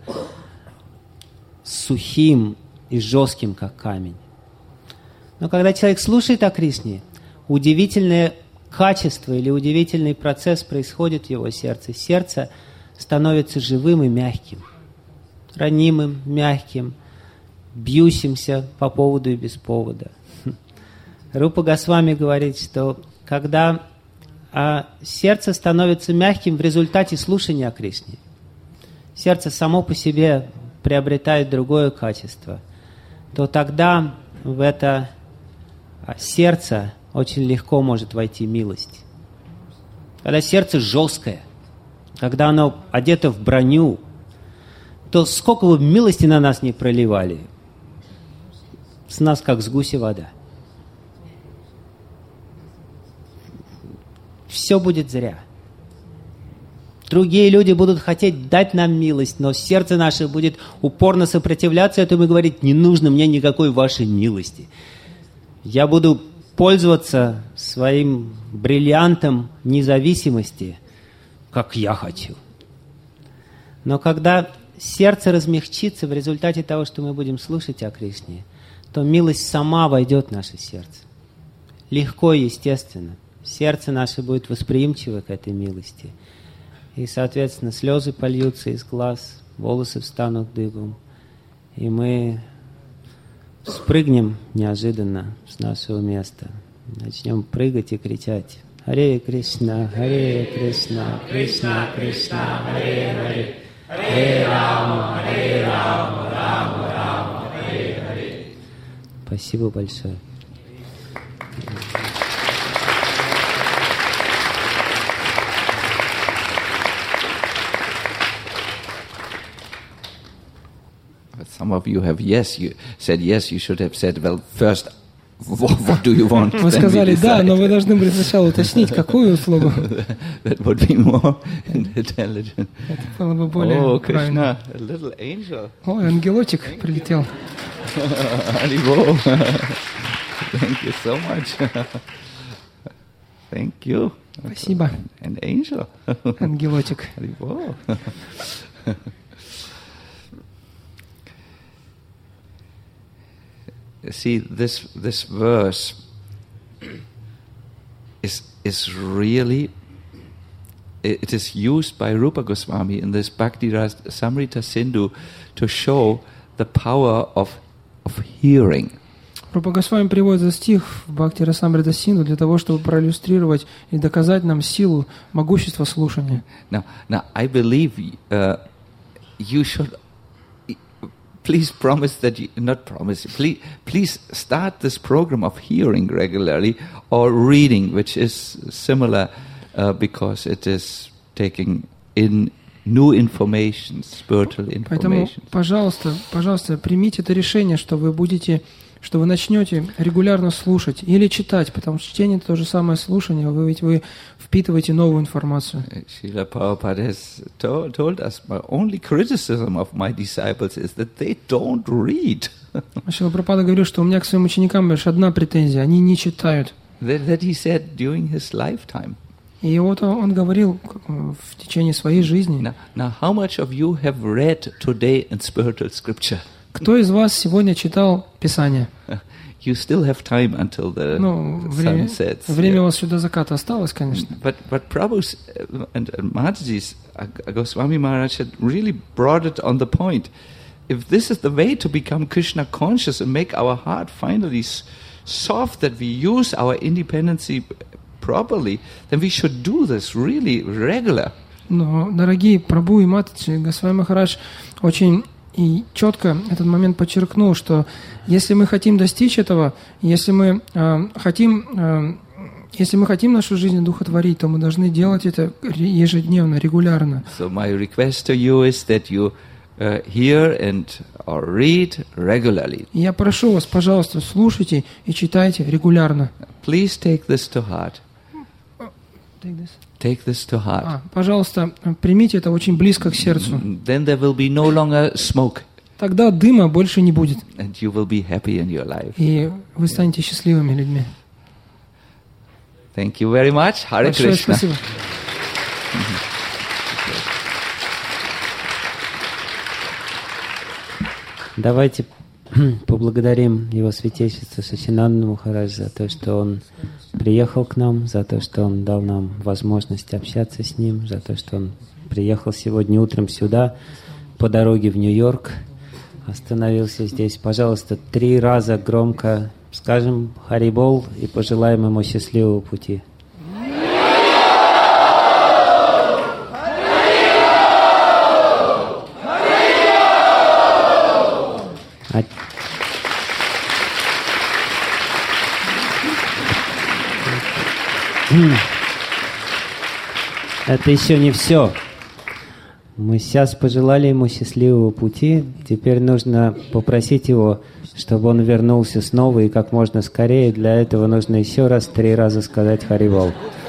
Speaker 5: сухим и жестким, как камень. Но когда человек слушает о Кришне, удивительное качество или удивительный процесс происходит в его сердце. Сердце становится живым и мягким, ранимым, мягким, бьющимся по поводу и без повода. Рупа Госвами говорит, что когда а, сердце становится мягким в результате слушания о Кришне, сердце само по себе приобретает другое качество, то тогда в это сердце очень легко может войти милость. Когда сердце жесткое, когда оно одето в броню, то сколько бы милости на нас не проливали, с нас как с гуся вода. Все будет зря. Другие люди будут хотеть дать нам милость, но сердце наше будет упорно сопротивляться этому и говорить: не нужно мне никакой вашей милости. Я буду пользоваться своим бриллиантом независимости, как я хочу. Но когда сердце размягчится в результате того, что мы будем слушать о Кришне, то милость сама войдет в наше сердце. Легко и естественно. Сердце наше будет восприимчиво к этой милости. И, соответственно, слезы польются из глаз, волосы встанут дыбом. И мы спрыгнем неожиданно с нашего места. Начнем прыгать и кричать: Харе Кришна, Харе Кришна, Кришна Кришна, Харе Харе, Харе Рама, Харе Рама, Рама Рама, Харе Харе. Спасибо большое.
Speaker 1: Some of you have yes, you said yes, you should have said, well, first, what, what do you want?
Speaker 3: Вы сказали да, но вы должны были сначала уточнить, какую услугу.
Speaker 1: That would be more intelligent.
Speaker 3: Это было бы более
Speaker 1: Oh,
Speaker 3: правильно.
Speaker 1: Krishna, a little angel.
Speaker 3: Ой, ангелочек прилетел.
Speaker 1: Haribo. Thank you so much. Thank you.
Speaker 3: Спасибо.
Speaker 1: An angel.
Speaker 3: Ангелочек.
Speaker 1: Haribo. See, this this verse is is really, it is used by Rupa Goswami in this Bhakti Ras Samrita Sindhu to show the power of of hearing.
Speaker 3: Рупа Госвами приводит за стих в Бхакти Расамрита Синду для того, чтобы проиллюстрировать и доказать нам силу, могущество слушания.
Speaker 1: Now, now I believe uh, you should please promise that you, not promise, please, please start this program of hearing regularly or reading, which is similar uh, because it is taking in new information, spiritual information.
Speaker 3: Поэтому, пожалуйста, пожалуйста, примите это решение, что вы будете, что вы начнете регулярно слушать или читать, потому что чтение — это то же самое слушание, вы ведь вы впитываете новую информацию.
Speaker 1: Srila Prabhupada has told, told us, my only criticism of my disciples is that they don't read.
Speaker 3: Шрила Прабхупада говорил, что у меня к своим ученикам лишь одна претензия — они не читают.
Speaker 1: That, that he said during his lifetime.
Speaker 3: И вот он говорил в течение своей жизни.
Speaker 1: Now, now, how much of you have read today in spiritual scripture?
Speaker 3: Кто из вас сегодня читал Писание?
Speaker 1: You still have time until the
Speaker 3: Ну,
Speaker 1: sun
Speaker 3: время,
Speaker 1: sets.
Speaker 3: время
Speaker 1: Yeah.
Speaker 3: у вас еще до заката осталось, конечно.
Speaker 1: But but Prabhu's uh, and, and Mataji's uh, Goswami Maharaj had really brought it on the point. If this is the way to become Krishna conscious and make our heart finally s- soft, that we use our independency properly, then we should do this really regular.
Speaker 3: Но, дорогие Прабху и Матаджи, Госвами Махарадж очень и четко этот момент подчеркнул, что если мы хотим достичь этого, если мы э, хотим, э, если мы хотим нашу жизнь одухотворить, то мы должны делать это ежедневно, регулярно.
Speaker 1: So my request to you is that you uh, hear and or read regularly.
Speaker 3: И я прошу вас, пожалуйста, слушайте и читайте регулярно.
Speaker 1: Please take this to heart.
Speaker 3: Take this.
Speaker 1: Take this to heart.
Speaker 3: А, пожалуйста, примите это очень близко к сердцу.
Speaker 1: Then there will be no longer smoke,
Speaker 3: Тогда дыма больше не будет,
Speaker 1: and you will be happy in your life.
Speaker 3: и вы станете счастливыми людьми.
Speaker 1: Thank you very much. Hare
Speaker 3: Большое
Speaker 1: Krishna.
Speaker 3: спасибо.
Speaker 5: Давайте поблагодарим Его Святейшество Сачинананду Махарадж за то, что Он приехал к нам, за то, что Он дал нам возможность общаться с Ним, за то, что Он приехал сегодня утром сюда по дороге в Нью-Йорк, остановился здесь. Пожалуйста, три раза громко скажем Харибол и пожелаем Ему счастливого пути. А... Это еще не все. Мы сейчас пожелали ему счастливого пути. Теперь нужно попросить его, чтобы он вернулся снова и как можно скорее. Для этого нужно еще раз три раза сказать Харибол.